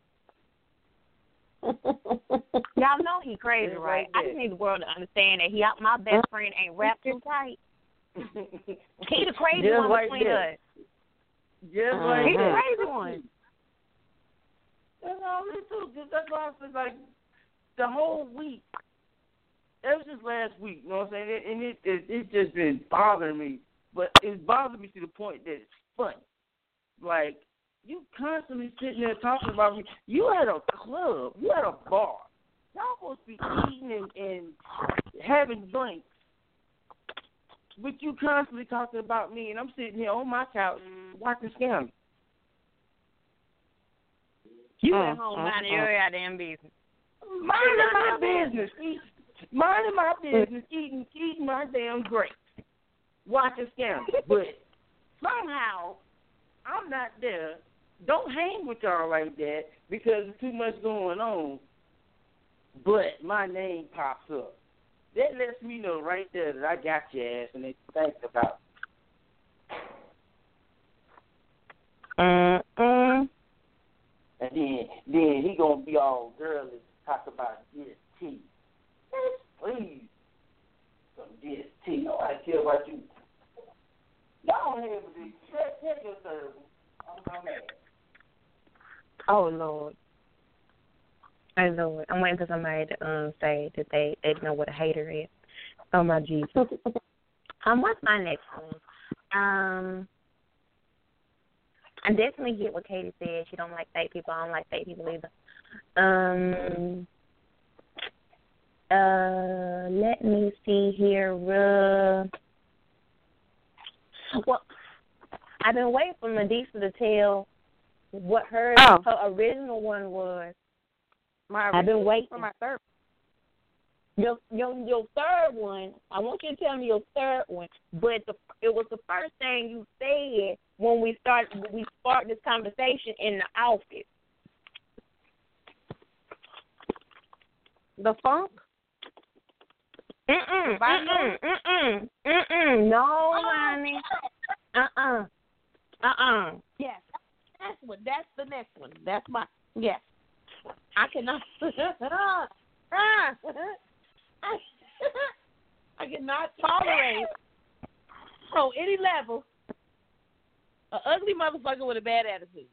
Y'all know he crazy,
It's
right?
like
I just need the world to understand that he, my best friend, ain't wrapped too tight. He the crazy
Just
one
like
between
that.
us.
Just like
He the
that.
crazy one.
That's all it too. Cause that's why I feel like the whole week. That was just last week. You know what I'm saying? And it it it's just been bothering me. But it's bothering me to the point that it's funny. Like you constantly sitting there talking about me. You had a club. You had a bar. Y'all supposed to be eating and, and having drinks. But you constantly talking about me, and I'm sitting here on my couch watching Scandal.
You
Uh,
at home
uh,
minding
uh.
your goddamn business.
Minding my business. Eat, minding my business, eating eating my damn grapes. Watching Scandal. But somehow, I'm not there. Don't hang with y'all like that because there's too much going on. But my name pops up. That lets me know right there that I got your ass and they think about it.
Mm-mm.
And then, then he gonna be all girly, talk about D S T. Please, some D S T. Nobody care about you. Y'all don't have to check, check your service. I'm not mad.
Oh, Lord. Oh, Lord. I'm waiting for somebody to um, say that they, they know what a hater is. Oh, my Jesus. um, what's my next one? Um, I definitely get what Katie said. She don't like fake people. I don't like fake people either. Um, uh, let me see here. Uh, well, I've been waiting for Medusa to tell what her,
Oh.
her original one was.
My
I've been waiting.
for my third.
Your, your your third one, I want you to tell me your third one, but the, it was the first thing you said when we started when we sparked this conversation in the office.
The funk?
Mm-mm, mm-mm, mm-mm, mm-mm, no, honey. Uh-uh, uh-uh.
Yes, that's what. That's the next one. That's my yes. I cannot. I cannot tolerate on any level an ugly motherfucker with a bad attitude.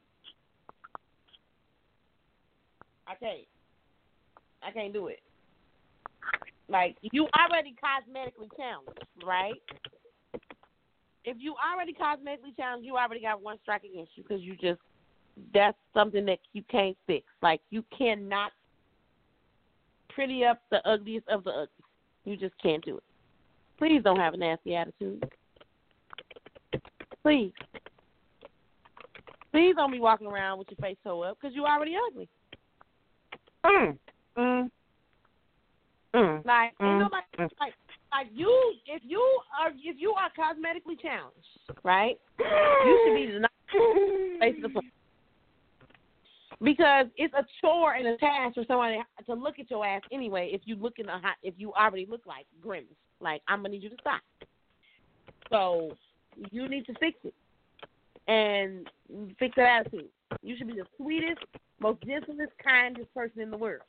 I can't. I can't do it. Like, you already cosmetically challenged, right? If you already cosmetically challenged, you already got one strike against you because you just, that's something that you can't fix. Like, you cannot pretty up the ugliest of the ugly. You just can't do it. Please don't have a nasty attitude. Please. Please don't be walking around with your face toe up because you already ugly.
Mm, mm, mm,
Like,
mm,
ain't nobody,
mm.
like, like you, if you are, if you are cosmetically challenged, right? You should be the face of the place. Because it's a chore and a task for somebody to look at your ass anyway. If you look in a hot, if you already look like grimace, like I'm gonna need you to stop. So you need to fix it and fix that attitude. You should be the sweetest, most gentlest, kindest person in the world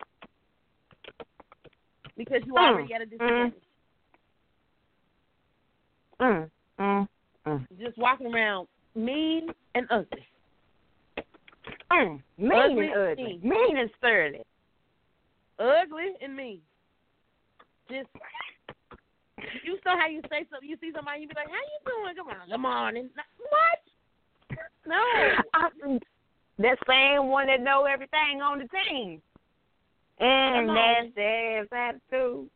because you already at a disadvantage.
Mm, mm, mm.
Just walking around mean and ugly.
Mm, mean
Ugly
and ugly.
mean.
Mean and sturdy.
Ugly and mean. Just, you know how you say something, you see somebody, you be like, how you doing? Come on, good morning. What? No.
I, that same one that know everything on the team. And
Come
that's
on.
their attitude.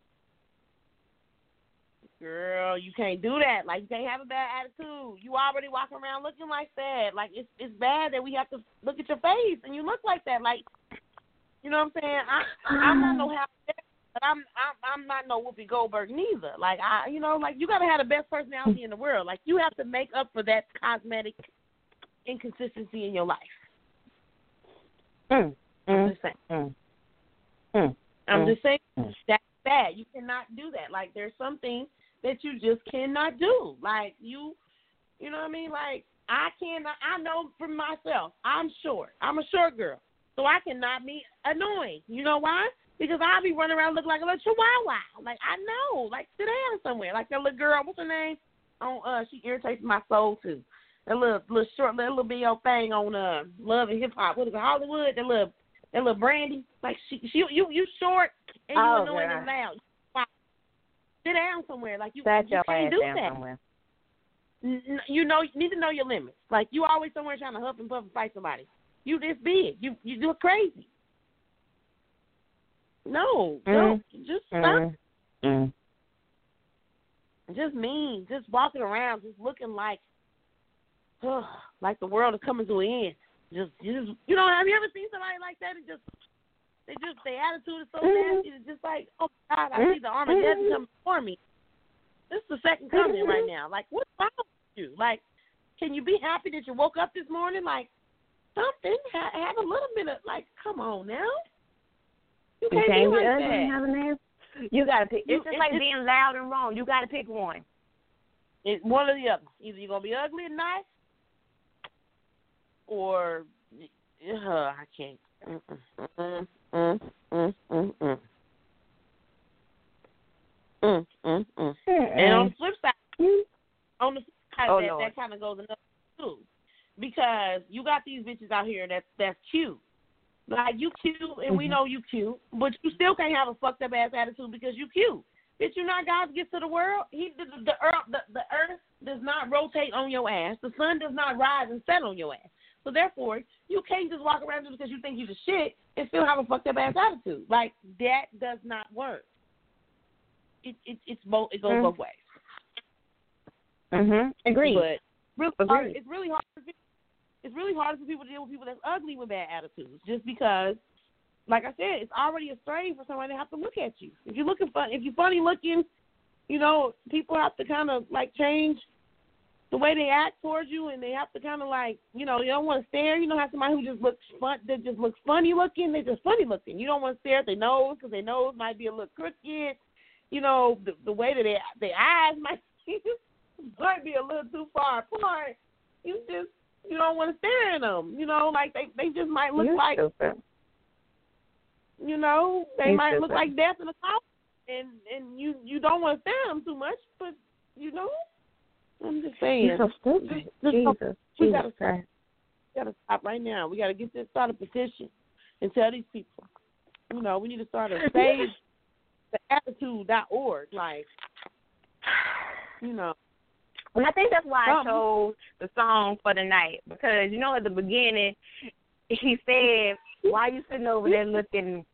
Girl, you can't do that. Like, you can't have a bad attitude. You already walking around looking like that. Like, it's it's bad that we have to look at your face and you look like that. Like, you know what I'm saying? I, I'm not no half, but I'm I'm I'm not no Whoopi Goldberg neither. Like, I, you know, like you gotta have the best personality in the world. Like, you have to make up for that cosmetic inconsistency in your life.
Mm.
I'm
Mm.
just saying.
Mm. Mm.
I'm
Mm.
just saying
Mm.
that's bad. You cannot do that. Like there's some things that you just cannot do. Like you, you know what I mean? Like I cannot. I know for myself. I'm short. I'm a short girl, so I cannot be annoying. You know why? Because I'll be running around looking like a little chihuahua. Like I know. Like sit down somewhere. Like that little girl. What's her name? On uh, she irritates my soul too. That little little short little, little bitty old thing on uh Love and Hip Hop. What is it? Hollywood? That little that little Brandy. Like she she you you short and you
Oh,
annoying
God.
and loud. Wow. Sit down somewhere. Like you,
Sit
you
your
can't
ass
do
down
that.
somewhere.
N- You know, you need to know your limits. Like you always somewhere trying to huff and puff and fight somebody. You this big. You you do crazy. No,
Mm.
don't. Just stop.
Mm. Mm.
Just mean. Just walking around, just looking like, ugh, like the world is coming to an end. Just, just, you know, have you ever seen somebody like that? It just, they just, their attitude is so
Mm.
nasty. It's just like, oh God, I see the Armageddon coming for me. This is the second coming right now. Like, what's wrong with you? Like, can you be happy that you woke up this morning? Like, something. Ha- have a little bit of, like, come on now. You
You
can't,
can't
be
be
like
ugly
that.
and have a name. You gotta pick.
You-
It's just
it-
like
it-
being loud and wrong. You gotta pick one.
It's one or the other. Either you're gonna be ugly and nice, or uh, I can't. Mm, mm, mm, mm, mm, mm, mm. Mm, mm, mm. And on the flip side, on the flip side,
Oh,
that,
Lord.
that kind of goes another too, because you got these bitches out here that's that's cute. Like you cute, and we
Mhm.
know you cute, but you still can't have a fucked up ass attitude because you cute. Bitch, you not God's gift to the world. He the the, the earth the, the earth does not rotate on your ass. The sun does not rise and set on your ass. So therefore, you can't just walk around just because you think you the shit and still have a fucked up ass attitude. Like that does not work. It it it's both. It goes
Mm.
both ways.
Mhm. Agreed.
But really hard,
Agreed.
it's really hard. For people, it's really hard for people to deal with people that's ugly with bad attitudes, just because, like I said, it's already a strain for somebody to have to look at you. If you're looking fun, if you're funny looking, you know, people have to kind of like change the way they act towards you, and they have to kind of like, you know, you don't want to stare. You don't have somebody who just looks fun, that just looks funny looking. They're just funny looking. You don't want to stare at their nose because their nose might be a little crooked. You know, the, the way that they, their eyes might might be a little too far apart. You just you don't want to stare at them. You know, like they they just might look
You're
like,
stupid.
you know, they
You're
might look
stupid.
like death in a coffin, and and you you don't want to stare at them too much, but you know, I'm just saying.
You're so stupid.
Just- just-
Jesus.
we
Jesus
gotta stop.
Christ.
We gotta stop right now. We gotta get this start a petition and tell these people, you know, we need to start a save the attitude dot org. Like, you know,
And I think that's why I
Um,
chose the song for the night, because you know at the beginning he said, "Why you sitting over there looking?"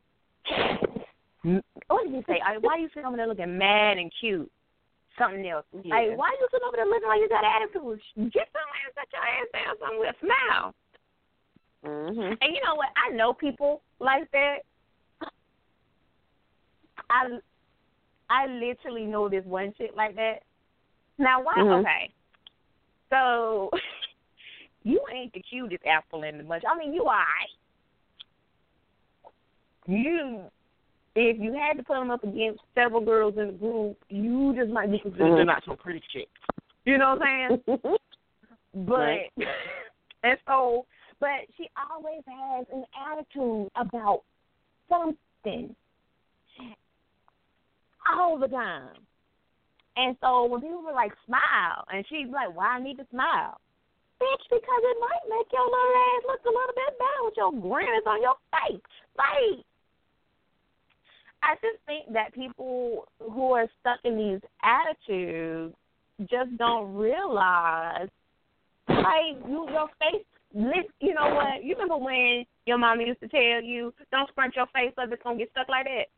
What did he say? I, Why you sitting over there looking mad and cute? Something else.
Yeah.
Like, why you sitting over there looking like you got attitude? Get somewhere and set your ass down somewhere. Smile.
mm-hmm.
And you know what? I know people like that. I I literally know this one shit like that. Now, why?
Mhm.
Okay. So, you ain't the cutest apple in the bunch. I mean, you are. You, if you had to put them up against several girls in the group, you just might be considered
Mhm.
not so pretty chick. You know what I'm saying? But,
Right.
and so, but she always has an attitude about something all the time. And so when people were like, smile, and she's like, why I need to smile? Bitch, because it might make your little ass look a little bit better with your grimace on your face. Like, I just think that people who are stuck in these attitudes just don't realize, like, you, your face, you know what? You remember when your mama used to tell you, don't scrunch your face up, it's going to get stuck like that?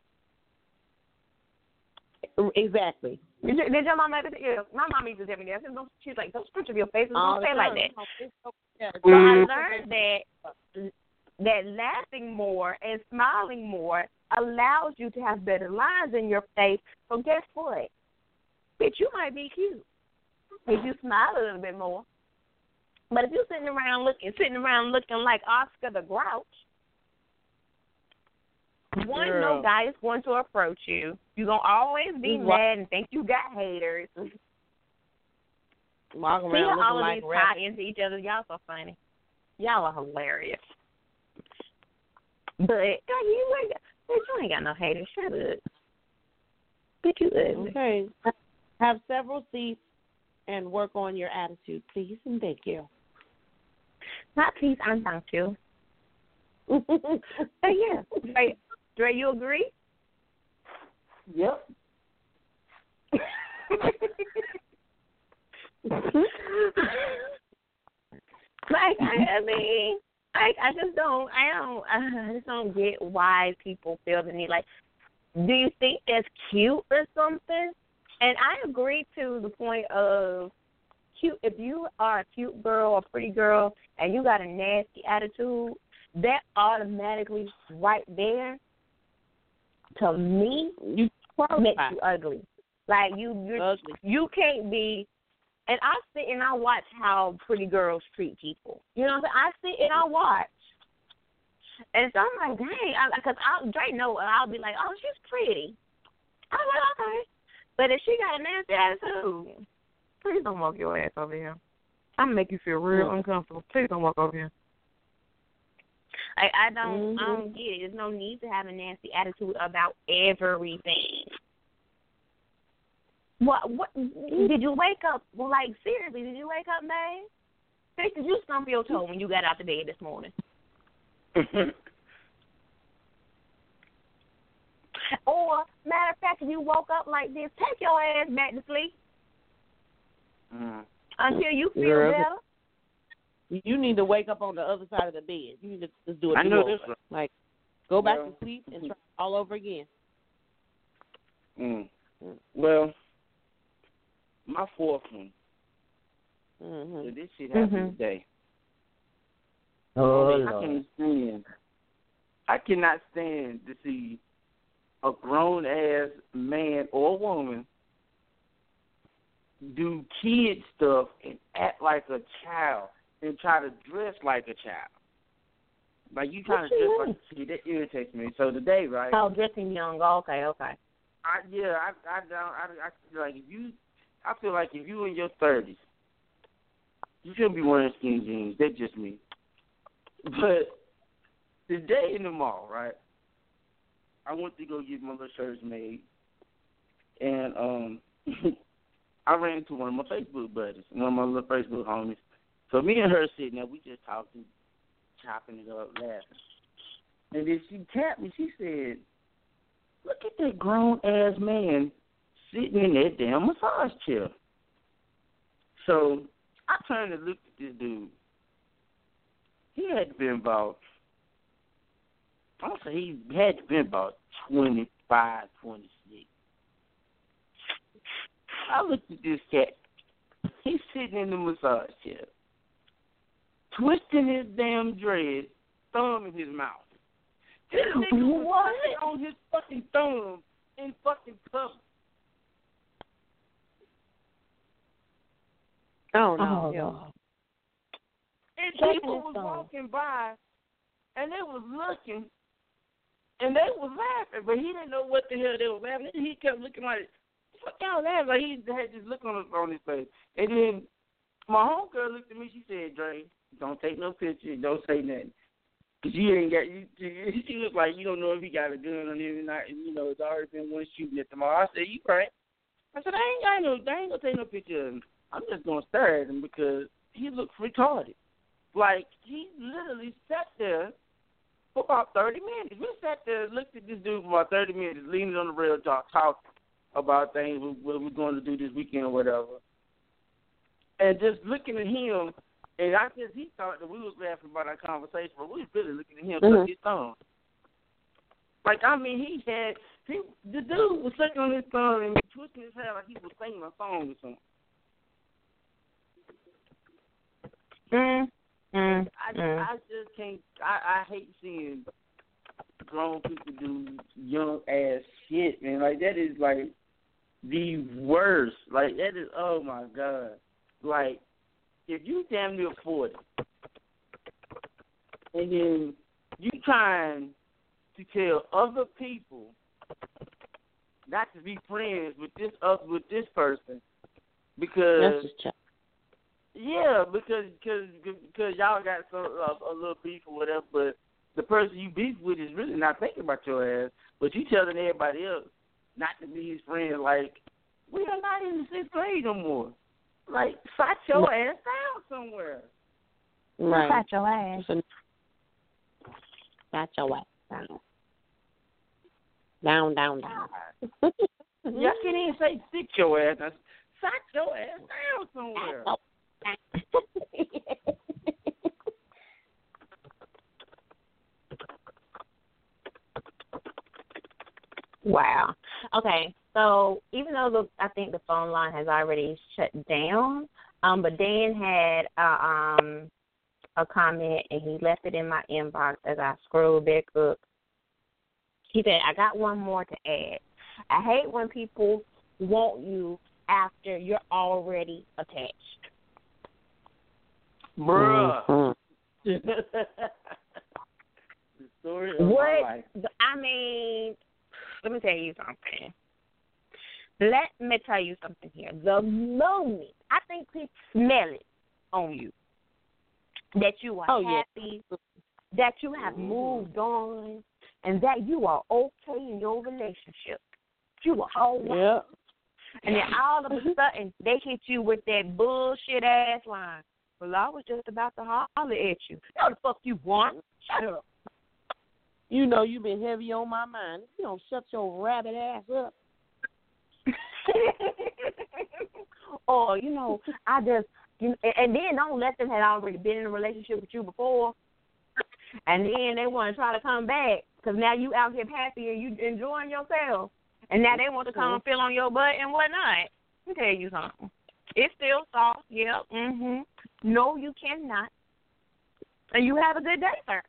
Exactly.
Did, you, did your mom ever? Yeah, my mom used to tell me that. Don't, she's like, don't scrunch up your face. Don't say like that.
Yeah.
So I learned that that laughing more and smiling more allows you to have better lines in your face. So guess what? Bitch, you might be cute if you smile a little bit more. But if you're sitting around looking, sitting around looking like Oscar the Grouch, one,
Girl.
no guy is going to approach you. You're going to always be
Just
mad and think you got haters.
Walk
See
around
how all
looking
of
like
these
rap.
tie into each other. Y'all so funny. Y'all are hilarious. But girl, you ain't got, bitch, you ain't got no haters. Shut up. Bitch, you ugly.
Okay. Have several seats and work on your attitude, please, and thank you.
Not please, I'm thank you. Hey, yeah. Dre, Dre, you agree?
Yep.
Like, I, I mean, I, I just don't, I don't, I just don't get why people feel the need. Like, do you think that's cute or something? And I agree to the point of cute. If you are a cute girl or pretty girl and you got a nasty attitude, that automatically right there, to me,
You
makes you ugly. Like you, you're,
ugly.
you can't be. And I sit and I watch how pretty girls treat people. You know what I'm saying? I sit and I watch. And so I'm like, dang, because I'll Drake know, and I'll be like, oh, she's pretty. I'm like, okay. But if she got a nasty attitude, please don't walk your ass over here. I'm gonna make you feel real uncomfortable. Please don't walk over here. I, I don't,
Mm-hmm.
I don't get it. There's no need to have a nasty attitude about everything. What? What? Did you wake up? Well, like seriously, did you wake up, man? Did you stump your toe when you got out of bed this morning? Or, matter of fact, if you woke up like this, take your ass back to sleep
Mm.
until you feel
Girl.
better.
You need to wake up on the other side of the bed. You need to just do it.
I know this one.
Like, go back
Yeah.
to sleep and try all over again.
Mm. Well, my fourth one.
Mm-hmm.
So this shit happened
Mhm.
today.
Oh,
I can't stand. I cannot stand to see a grown ass man or woman do kid stuff and act like a child and try to dress like a child. Like you trying
What
to
you
dress
mean?
like a kid, that irritates me. So today, right?
Oh, dressing young. Okay, okay.
I yeah, I I don't I, I feel like if you I feel like if you in your thirties, you shouldn't be wearing skinny jeans. That's just me. But today in the mall, right? I went to go get my little shirts made, and um, I ran into one of my Facebook buddies, one of my little Facebook homies. So me and her sitting there, we just talking, chopping it up, laughing. And then she tapped me. She said, "Look at that grown ass man sitting in that damn massage chair." So I turned and looked at this dude. He had to be about, I'm gonna say he had to be about twenty-five, twenty-six. I looked at this cat. He's sitting in the massage chair, twisting his damn dreads, thumb in his mouth. This nigga was sitting on his fucking thumb in fucking public.
Oh, no.
Oh,
yeah.
Lord.
And
Sucking
people
his
was
thumb.
walking by, and they was looking, and they was laughing, but he didn't know what the hell they were laughing. He kept looking like, fuck y'all laughing. Like he had this look on his, on his face. And then my homegirl looked at me, she said, "Dre, don't take no picture, don't say nothing. Because you ain't got, you, she was like, you don't know if he got a gun on him or not, and you know, it's already been one shooting at the mall." I said, "You right." I said, I ain't got no, I ain't gonna take no picture of him. I'm just gonna stare at him because he looks retarded. Like, he literally sat there for about thirty minutes. We sat there and looked at this dude for about thirty minutes, leaning on the rail, talk, talking about things, what we're going to do this weekend or whatever. And just looking at him, and I guess he thought that we was laughing about our conversation, but we was really looking at him
Mhm.
suck his thumb. Like, I mean, he had, he, the dude was sucking on his thumb and twisting his hair like he was singing a song or something.
Mm, mm,
I,
mm.
I just can't. I, I hate seeing grown people do young ass shit, man. Like that is like the worst. Like that is. Oh my god. Like if you damn near forty, and then you trying to tell other people not to be friends with this uh, with this person because
That's just ch-
yeah, because cause, because y'all got so, uh, a little beef or whatever, but the person you beef with is really not thinking about your ass, but you telling everybody else not to be his friend. Like, we are not in the sixth grade no more. Like, sit your no. ass down somewhere.
Right.
Pat your ass.
Pat your ass down. Down, down, down.
Y'all can't even say sit your ass down. Sit your ass down somewhere.
Wow. Okay, so even though the, I think the phone line has already shut down, um, but Dan had uh, um a comment and he left it in my inbox as I scrolled back up. He said, "I got one more to add. I hate when people want you after you're already attached."
Bruh.
Mm-hmm.
The story of
what?
my life.
I mean, let me tell you something. Let me tell you something here. The moment, I think people smell it on you, that you are
oh,
happy,
yeah.
that you have moved on, and that you are okay in your relationship. You are all right.
Yeah.
And then all of a sudden, they hit you with that bullshit ass line. Well, I was just about to holler at you. No, the fuck you want? Shut up.
You know you've been heavy on my mind. You don't shut your rabbit ass up.
Or, you know, I just, you know, and then don't let them have already been in a relationship with you before, and then they want to try to come back because now you out here happy and you enjoying yourself, and now they want to come and feel on your butt and whatnot. Let me tell you something. It's still soft, yeah, mm-hmm. No, you cannot. And you have a good day, sir.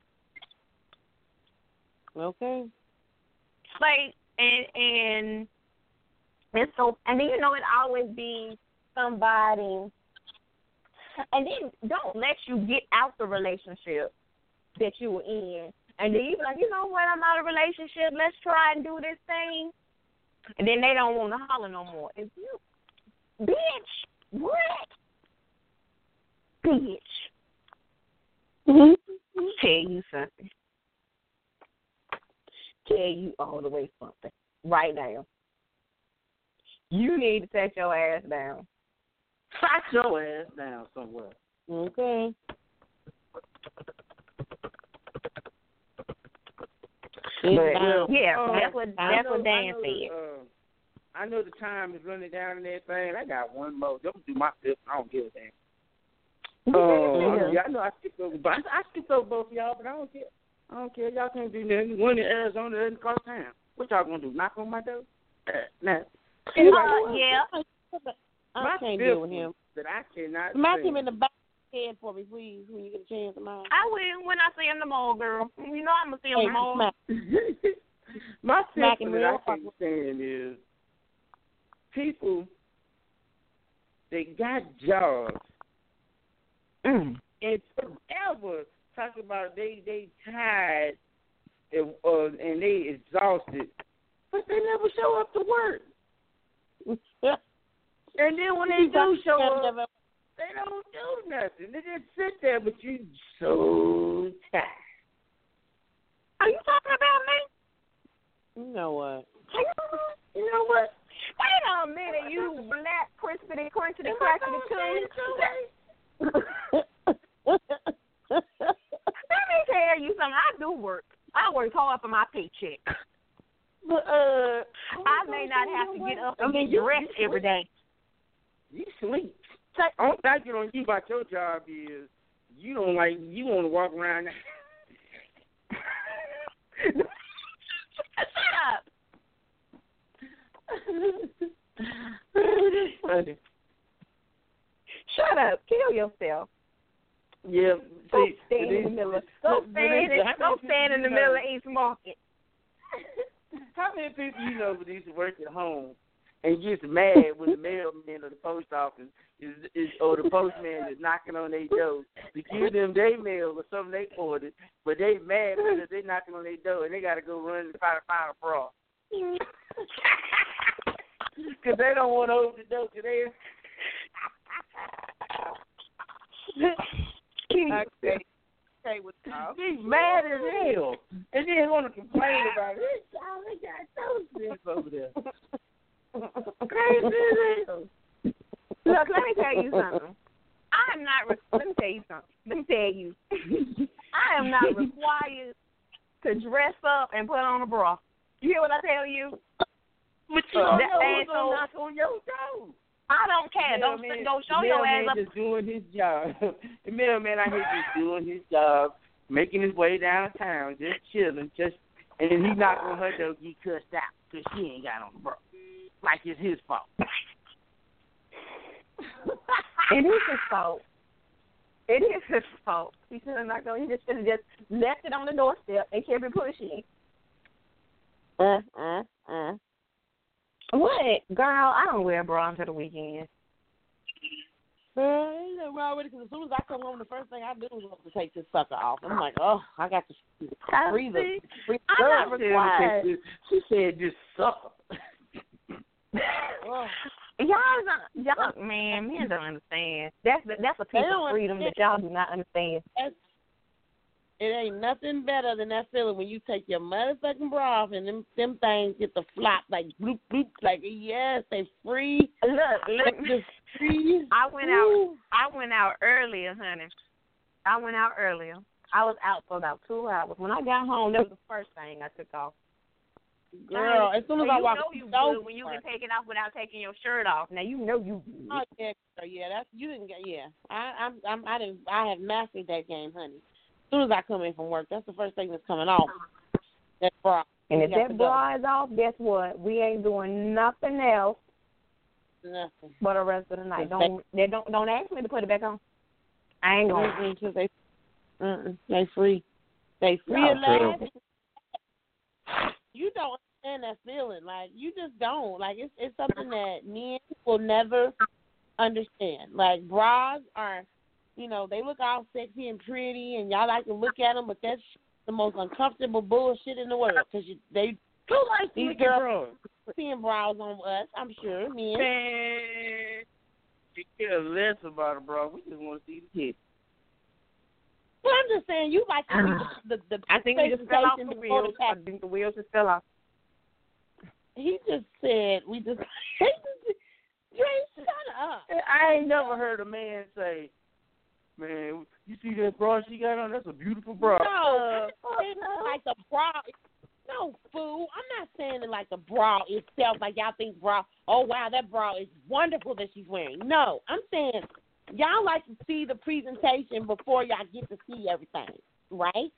Okay.
Like, and, and, and so, and then, you know, it always be somebody, and then don't let you get out the relationship that you were in. And then you be like, you know what, I'm out of a relationship, let's try and do this thing. And then they don't want to holler no more. If you, bitch, what? Bitch.
Mm-hmm.
Tell you something. Tell you all the way something right now. You need to set your ass down.
Sit your ass down somewhere.
Okay.
But, yeah,
uh,
that's what that's
know,
what Dan
I know,
said.
Uh, I know the time is running down and everything. I got one more. Don't do my fifth. I don't give a damn. Oh, uh, yeah, I know I skipped over, but I, I skipped over both of y'all, but I don't care. I don't care. Y'all can't do nothing. One in Arizona, the other in Cross Town. What y'all gonna do? Knock on my door? Uh, nah.
Uh, yeah.
I
my
can't deal with him.
That I cannot.
Smack
say.
him in the back of the head for me, please, when you get a chance of mine.
I will when I see him tomorrow, girl. You know I'm gonna see him
Hey,
tomorrow.
smack.
My
Smack
system
him
that I
real
can't stand is people. They got jobs.
Mm.
And forever talk about they they tired and, uh, and they exhausted, but they never show up to work. And then when they do show up, they don't do nothing. They just sit there, but you so tired.
Are you talking about me?
You know what?
You know what?
Wait a minute, you black crispity crunchity crackity coon. Let me tell you something. I do work. I work hard for my paycheck.
But uh,
I may not have to get up and get dressed every day.
You sleep. All I get on you about your job is you don't like you want to walk around.
Shut up.
It's funny.
Shut up. Kill yourself.
Yeah.
Go
See,
stand in the middle. Of, go stand, in, go stand in the middle of East Market.
How many people you know that used to work at home and gets mad when the mailman or the post office is, is or the postman is knocking on their door to give them their mail or something they ordered, but they mad because they knocking on their door and they got to go run and try to find a bra. Because they don't want to open the door because they...
Okay. Okay, with
He's mad as hell. And then want to complain about it. Oh, they got those things over there. Crazy as hell.
Look, let me tell you something. I am not. Re- let me tell you something. Let me tell you. I am not required to dress up and put on a bra. You hear what I tell you?
But you don't
That
know
ain't
who's gonna
so-
knock on your door.
I don't care. Don't
Mailman-
don't show
the
your ass
mailman
up.
just doing his job. The mailman out here just doing his job, making his way downtown, just chilling, just and then he knock on her door, get cussed out because she ain't got on the bra. Like it's his fault.
It is his fault. It is his fault. He should have not going. He just should have just left it on the doorstep and kept it pushing. Uh, uh, uh. What, girl? I don't wear a bra until the weekend.
Uh, ain't nothing wrong with it, because as soon as I come home, the first thing I do is want to take this sucker off. I'm like, oh, I got to breathe it. Breathe
I'm not
Girl,
required.
She said just suck.
Oh.
Y'all, don't, y'all, man, men don't understand. That's the, that's a piece
They
of
don't
freedom that y'all do not understand.
That's, it ain't nothing better than that feeling when you take your motherfucking bra off and them them things get to flop like bloop bloop, like yes, they free.
Look, look,
Just free.
I went out. I went out earlier, honey. I went out earlier. I was out for about two hours. When I got home, that was the first thing I took off.
Girl, as soon as
so
I
you
walk
know you
so
good when you can take it off without taking your shirt off. Now you know you good.
Oh yeah, girl, yeah, that's you didn't get yeah. I I'm I'm I didn't I have mastered that game, honey. As soon as I come in from work, that's the first thing that's coming off. That bra.
And if
You got
that
to go.
bra is off, guess what? We ain't doing nothing else
Nothing.
but the rest of the night.
Just
Don't they don't don't ask me to put it back on. I ain't going.
Mm-mm, cause they, mm-mm, they free. They free
No,
at last.
true.
You don't understand that feeling. Like you just don't. Like it's it's something that men will never understand. Like bras are, you know, they look all sexy and pretty, and y'all like to look at them, but that's the most uncomfortable bullshit in the world. Cause you, they
Who likes
these
looking
girls
bras?
seeing bras on us. I'm sure, men.
Man, she cares less about a bra. We just want to see the kids.
Well, I'm just saying, you like to see the the, the
I think we just fell off
presentation
the
before
wheels.
the
I
package.
think the wheels just fell off.
He just said we just. Dre, shut up.
I ain't never heard a man say, man, you see that bra she got on? That's a beautiful bra.
No, I'm saying like the bra. No, fool. I'm not saying it like the bra itself. Like y'all think bra. Oh wow, that bra is wonderful that she's wearing. No, I'm saying y'all like to see the presentation before y'all get to see everything, right?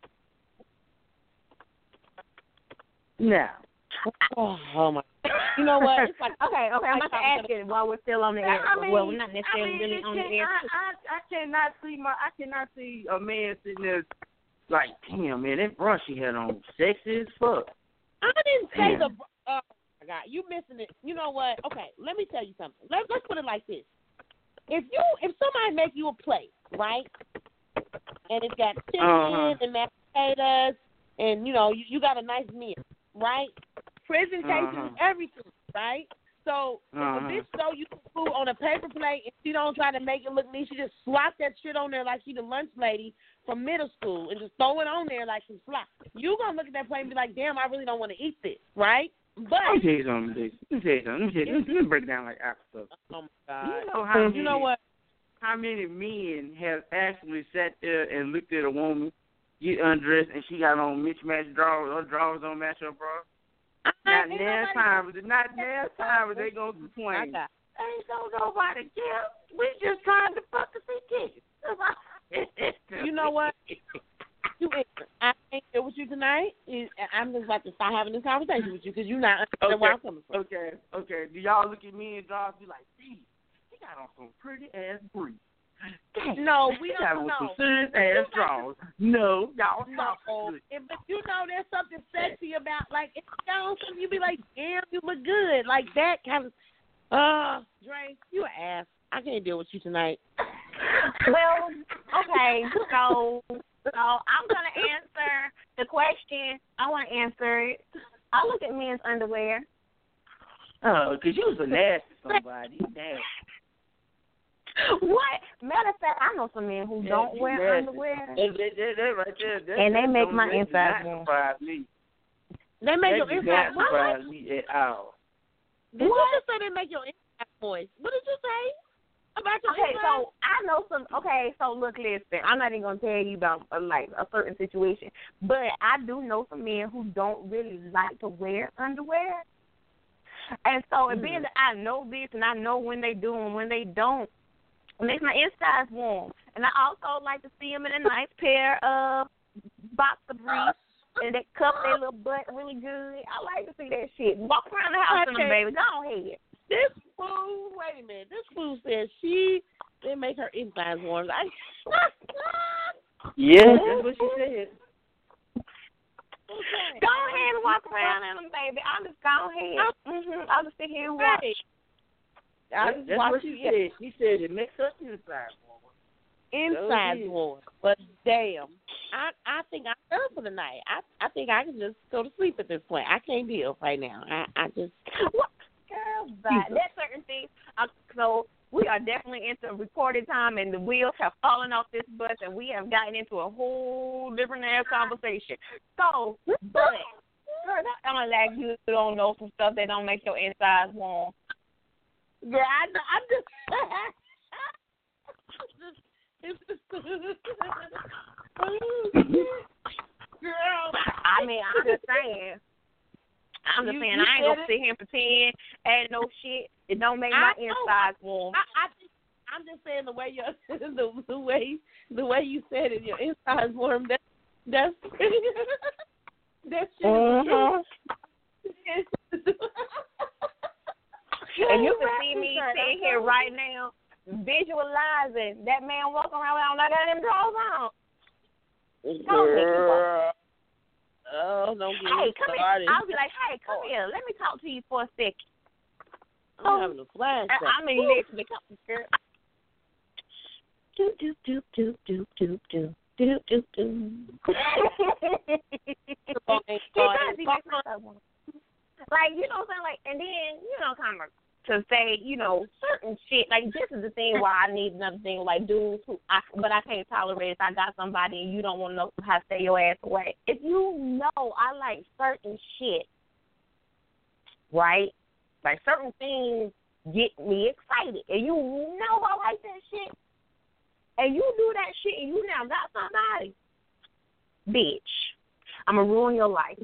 Now.
Oh, oh my. You know what? It's like
Okay, okay, I'm
like
about to ask it while we're still on the air.
I mean,
well, not necessarily
I mean,
really
it
on the
can't-
air.
I, I, I cannot see my. I cannot see a man sitting there like, damn, man, that bra she had on sexy as fuck.
I didn't say
Damn.
the. Oh my God, you missing it. You know what? Okay, let me tell you something. Let, let's put it like this. If you, if somebody make you a plate, right, and it's got chicken
Uh-huh.
and mashed potatoes, and you know you, you got a nice meal, right? Presentation
Uh-huh.
is everything, right? So if
Uh-huh.
a bitch throw you food on a paper plate and she don't try to make it look neat, she just slop that shit on there like she the lunch lady from middle school and just throw it on there like some slop. You gonna look at that plate and be like, damn, I really don't want to eat this, right?
Let
But
me tell you something, Dick. Let me tell you something. Let me, tell you, let me, let me break it down like apple stuff.
oh my God,
You know how many,
you know what?
how many men have actually sat there and looked at a woman get undressed and she got on mismatched drawers, her drawers don't match her bra? Not
Ain't
next
nobody-
time, not next time they gonna
I
complain.
got-
Ain't no nobody care. We just trying to fuck to see kids.
You know what? You, I ain't here with you tonight. You- I'm just about to start having this conversation with you because you're not understanding where I'm coming from.
Okay, okay. Do y'all look at me and drawers be like, see, he got on some pretty ass briefs.
No, we
got
don't
with
know.
some serious ass drawers. No, y'all not
No,
good.
and, but you know, there's something sexy about like if you got something, you be like, damn, you look good, like that kind of. Uh, Dre, you an ass. I can't deal with you tonight.
Well, okay, so so I'm gonna answer the question. I want to answer it. I look at men's underwear.
Oh, because you was a nasty somebody. Nasty.
What? Matter of fact, I know some men who
Yeah,
don't
you
wear
nasty.
underwear.
That, that, that, that right there. That,
And they
that
make
don't-
my
that do
insides
not
warm.
surprise me.
They make
That
your
do
inside.
not
What?
surprise me at all.
Did you just say they make your inside voice? What did you say about your
Okay,
inside?
so I know some. Okay, so look, listen. I'm not even gonna tell you about uh, like a certain situation, but I do know some men who don't really like to wear underwear, and so it being that I know this and I know when they do and when they don't, it makes my insides warm. And I also like to see them in a nice pair of boxer briefs and that cup their little butt really good. I like to see that shit. Walk around the house in them,
Okay.
baby. Go ahead.
This fool, wait a minute. This fool said she they make her insides warm. I,
Yeah, that's what she said.
okay.
Go ahead and walk around in them, baby. I'll just go ahead. Mm-hmm. I'll just sit here and watch.
Right. I
That's,
just
that's
watch
what
you
she said. She said it makes her inside warm.
insides
is.
warm. But damn, I I think I'm done for the night. I I think I can just go to sleep at this point. I can't deal right now. I I just
What? Girl, but that's certain things. Uh, so we are definitely into recorded time, and the wheels have fallen off this bus, and we have gotten into a whole different ass conversation. So, but girl, I'm gonna let you don't know some stuff that don't make your insides warm.
girl, I I'm just. It's just girl.
I mean, I'm just saying. I'm just
You-
saying,
you
I ain't gonna
said it.
sit here and pretend and no shit. It don't make my
I know.
insides warm.
I, I just, I'm just saying the way you the, the way the way you said it, your insides warm. That that's that shit
Mhm.
is the truth.
And you can see me sitting here right now, visualizing that man walking around without none of them drawers on. Don't make me walk.
Girl. Oh, don't get
Hey,
me
come
started.
here. I'll be like, hey, come here. Let me talk to you for a second.
I'm having a flashback.
I mean, listen, come girl. Do do do do do do do do do do. Like, you know what I'm saying? Like, and then, you know, kind of to say, you know, certain shit. Like, this is the thing why I need another thing. Like, dudes who, I, but I can't tolerate if I got somebody and you don't want to know how to stay your ass away. If you know I like certain shit, right? Like, certain things get me excited. And you know I like that shit. And you do that shit and you now got somebody. Bitch, I'm going to ruin your life.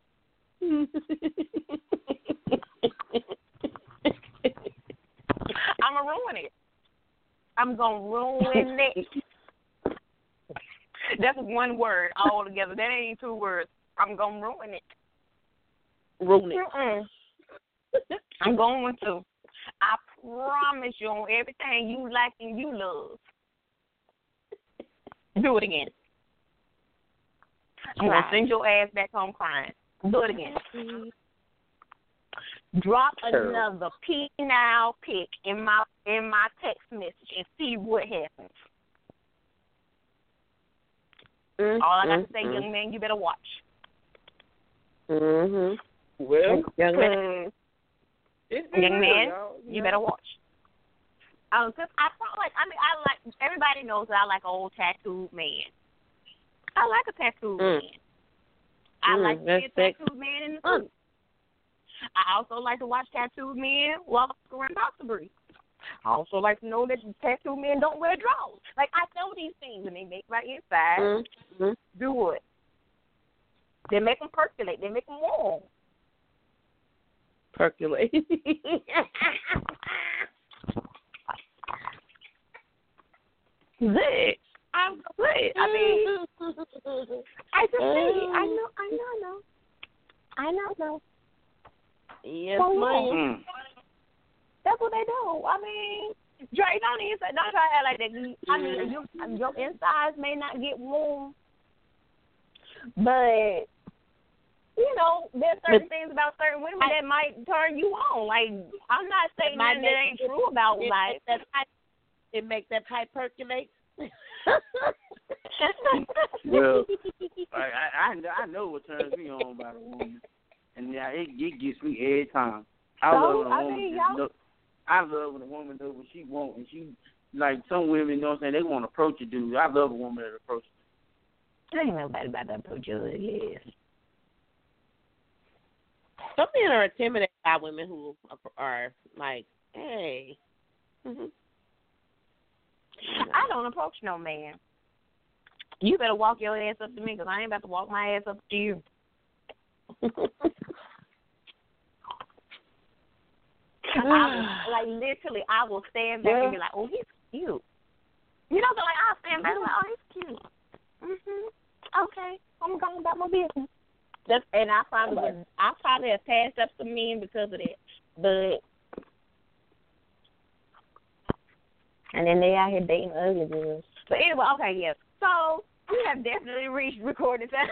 I'm gonna ruin it. I'm gonna ruin it. That's one word all together. That ain't two words. I'm gonna ruin it.
Ruin it.
Mm-mm. I'm going to. I promise you on everything you like and you love. Do it again. I'm gonna send your ass back home crying. Do it again. Drop another P now pic in my in my text message and see what happens.
Mm-hmm.
All I got to say, young man, you better watch.
Mhm.
Well,
Young man.
it's
Young
real,
man,
y'all.
you better watch. Um, cause I felt like I mean I like everybody knows that I like an old tattooed man. I like a tattooed
Mm.
man. I
Mm,
like to see a
that's sexy.
tattooed man in the suit. I also like to watch tattooed men walk around boxer briefs. I also like to know that tattooed men don't wear drawers. Like, I know these things, and they make my inside
Mm-hmm.
do it. They make them percolate. They make them warm.
Percolate.
Lit. I'm lit. I mean, I just see. I know. I know. I know. I know. know.
Yes,
So,
ma'am.
Mm.
That's what they do. I mean, Dre, don't even say, don't try to act like that. I mean, you, your insides may not get warm, but you know, there's certain things about certain women that might turn you on. Like, I'm not saying nothing that ain't true about
it,
life.
That pipe, it makes that pipe percolate.
Well, I, I I know what turns me on about a woman, and yeah, it, it gets me every time. I
So,
love when a
I
woman
mean,
just
y'all-
know, I love when a woman knows what she wants, and she like some women, you know what I'm saying, they want to approach a dude. I love a woman that approaches.
There ain't nobody about to approach you. Yes.
Some men are intimidated by women who are like, hey. Mm-hmm.
I don't approach no man. You better walk your ass up to me because I ain't about to walk my ass up to you. I will, like, literally, I will stand back
Yeah.
and be like, oh, he's cute. You know, but like, I'll stand back and be like, oh, he's cute. Mm-hmm. Okay. I'm going about my business. That's, and I probably would, I probably have passed up some men because of that. But, and then they out here dating ugly girls. But anyway, okay, yes. So, we have definitely reached recording time.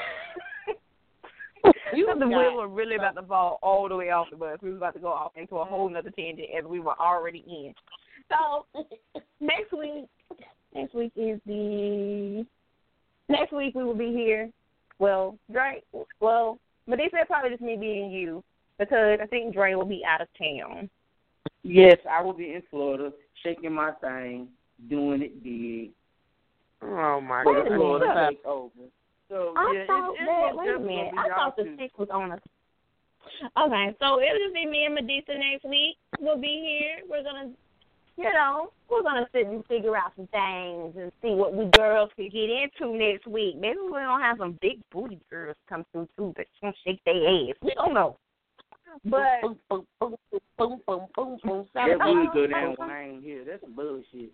You
the
got-
wheel were really about to fall all the way off the bus. We were about to go off into a whole nother tangent as we were already in. So next week, next week is the next week we will be here. Well, Dre, well, but they said probably just me being you because I think Dre will be out of town.
Yes, I will be in Florida, shaking my thing, doing it big.
Oh, my
For
God.
the Florida
God.
takeover. So,
I
yeah,
thought
it's, it's
that,
most
wait a
definitely
minute,
gonna
I
be
thought the
y'all
six was on us. Okay, so it'll just be me and Medusa next week. We'll be here. We're going to, you know, we're going to sit and figure out some things and see what we girls can get into next week. Maybe we're going to have some big booty girls come through, too, that's going to shake their ass. We don't know. But,
boom, boom, boom, boom, boom, boom, boom.
That would go down when I ain't here. That's some bullshit.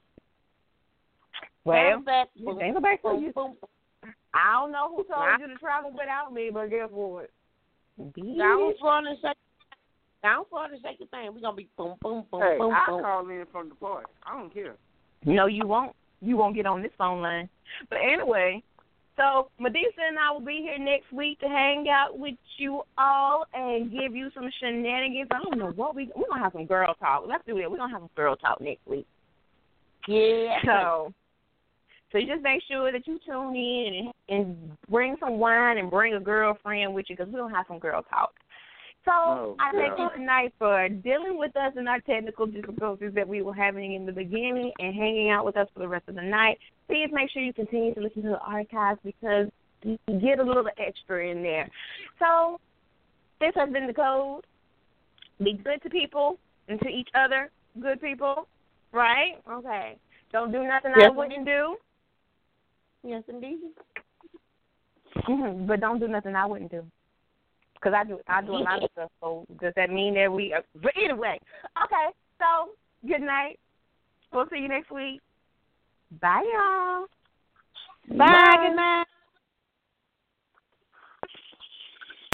well,
back,
you
boom,
think about
boom,
you.
boom.
I don't know who told you to travel without me, but guess what?
Down Florida and shake, down Florida and shake your thing. We're going to be boom, boom, boom,
Hey,
boom,
I'll
boom.
call in from the party. I don't care.
No, you won't. You won't get on this phone line. But anyway, so Medusa and I will be here next week to hang out with you all and give you some shenanigans. I don't know what we we're gonna have some girl talk. Let's do it. We're gonna have some girl talk next week.
Yeah.
So, so you just make sure that you tune in and, and bring some wine and bring a girlfriend with you because we're gonna have some girl talk. So
Oh,
I thank you
God.
tonight for dealing with us and our technical difficulties that we were having in the beginning and hanging out with us for the rest of the night. Please make sure you continue to listen to the archives because you can get a little extra in there. So this has been The Code. Be good to people and to each other, good people, right? Okay. Don't do nothing
Yes,
I wouldn't do.
Yes, indeed.
Mm-hmm. But don't do nothing I wouldn't do. Because I do, I do a lot of stuff. So does that mean that we? Uh, but anyway, okay. So good night. We'll see you next week. Bye, y'all.
Bye. Good night.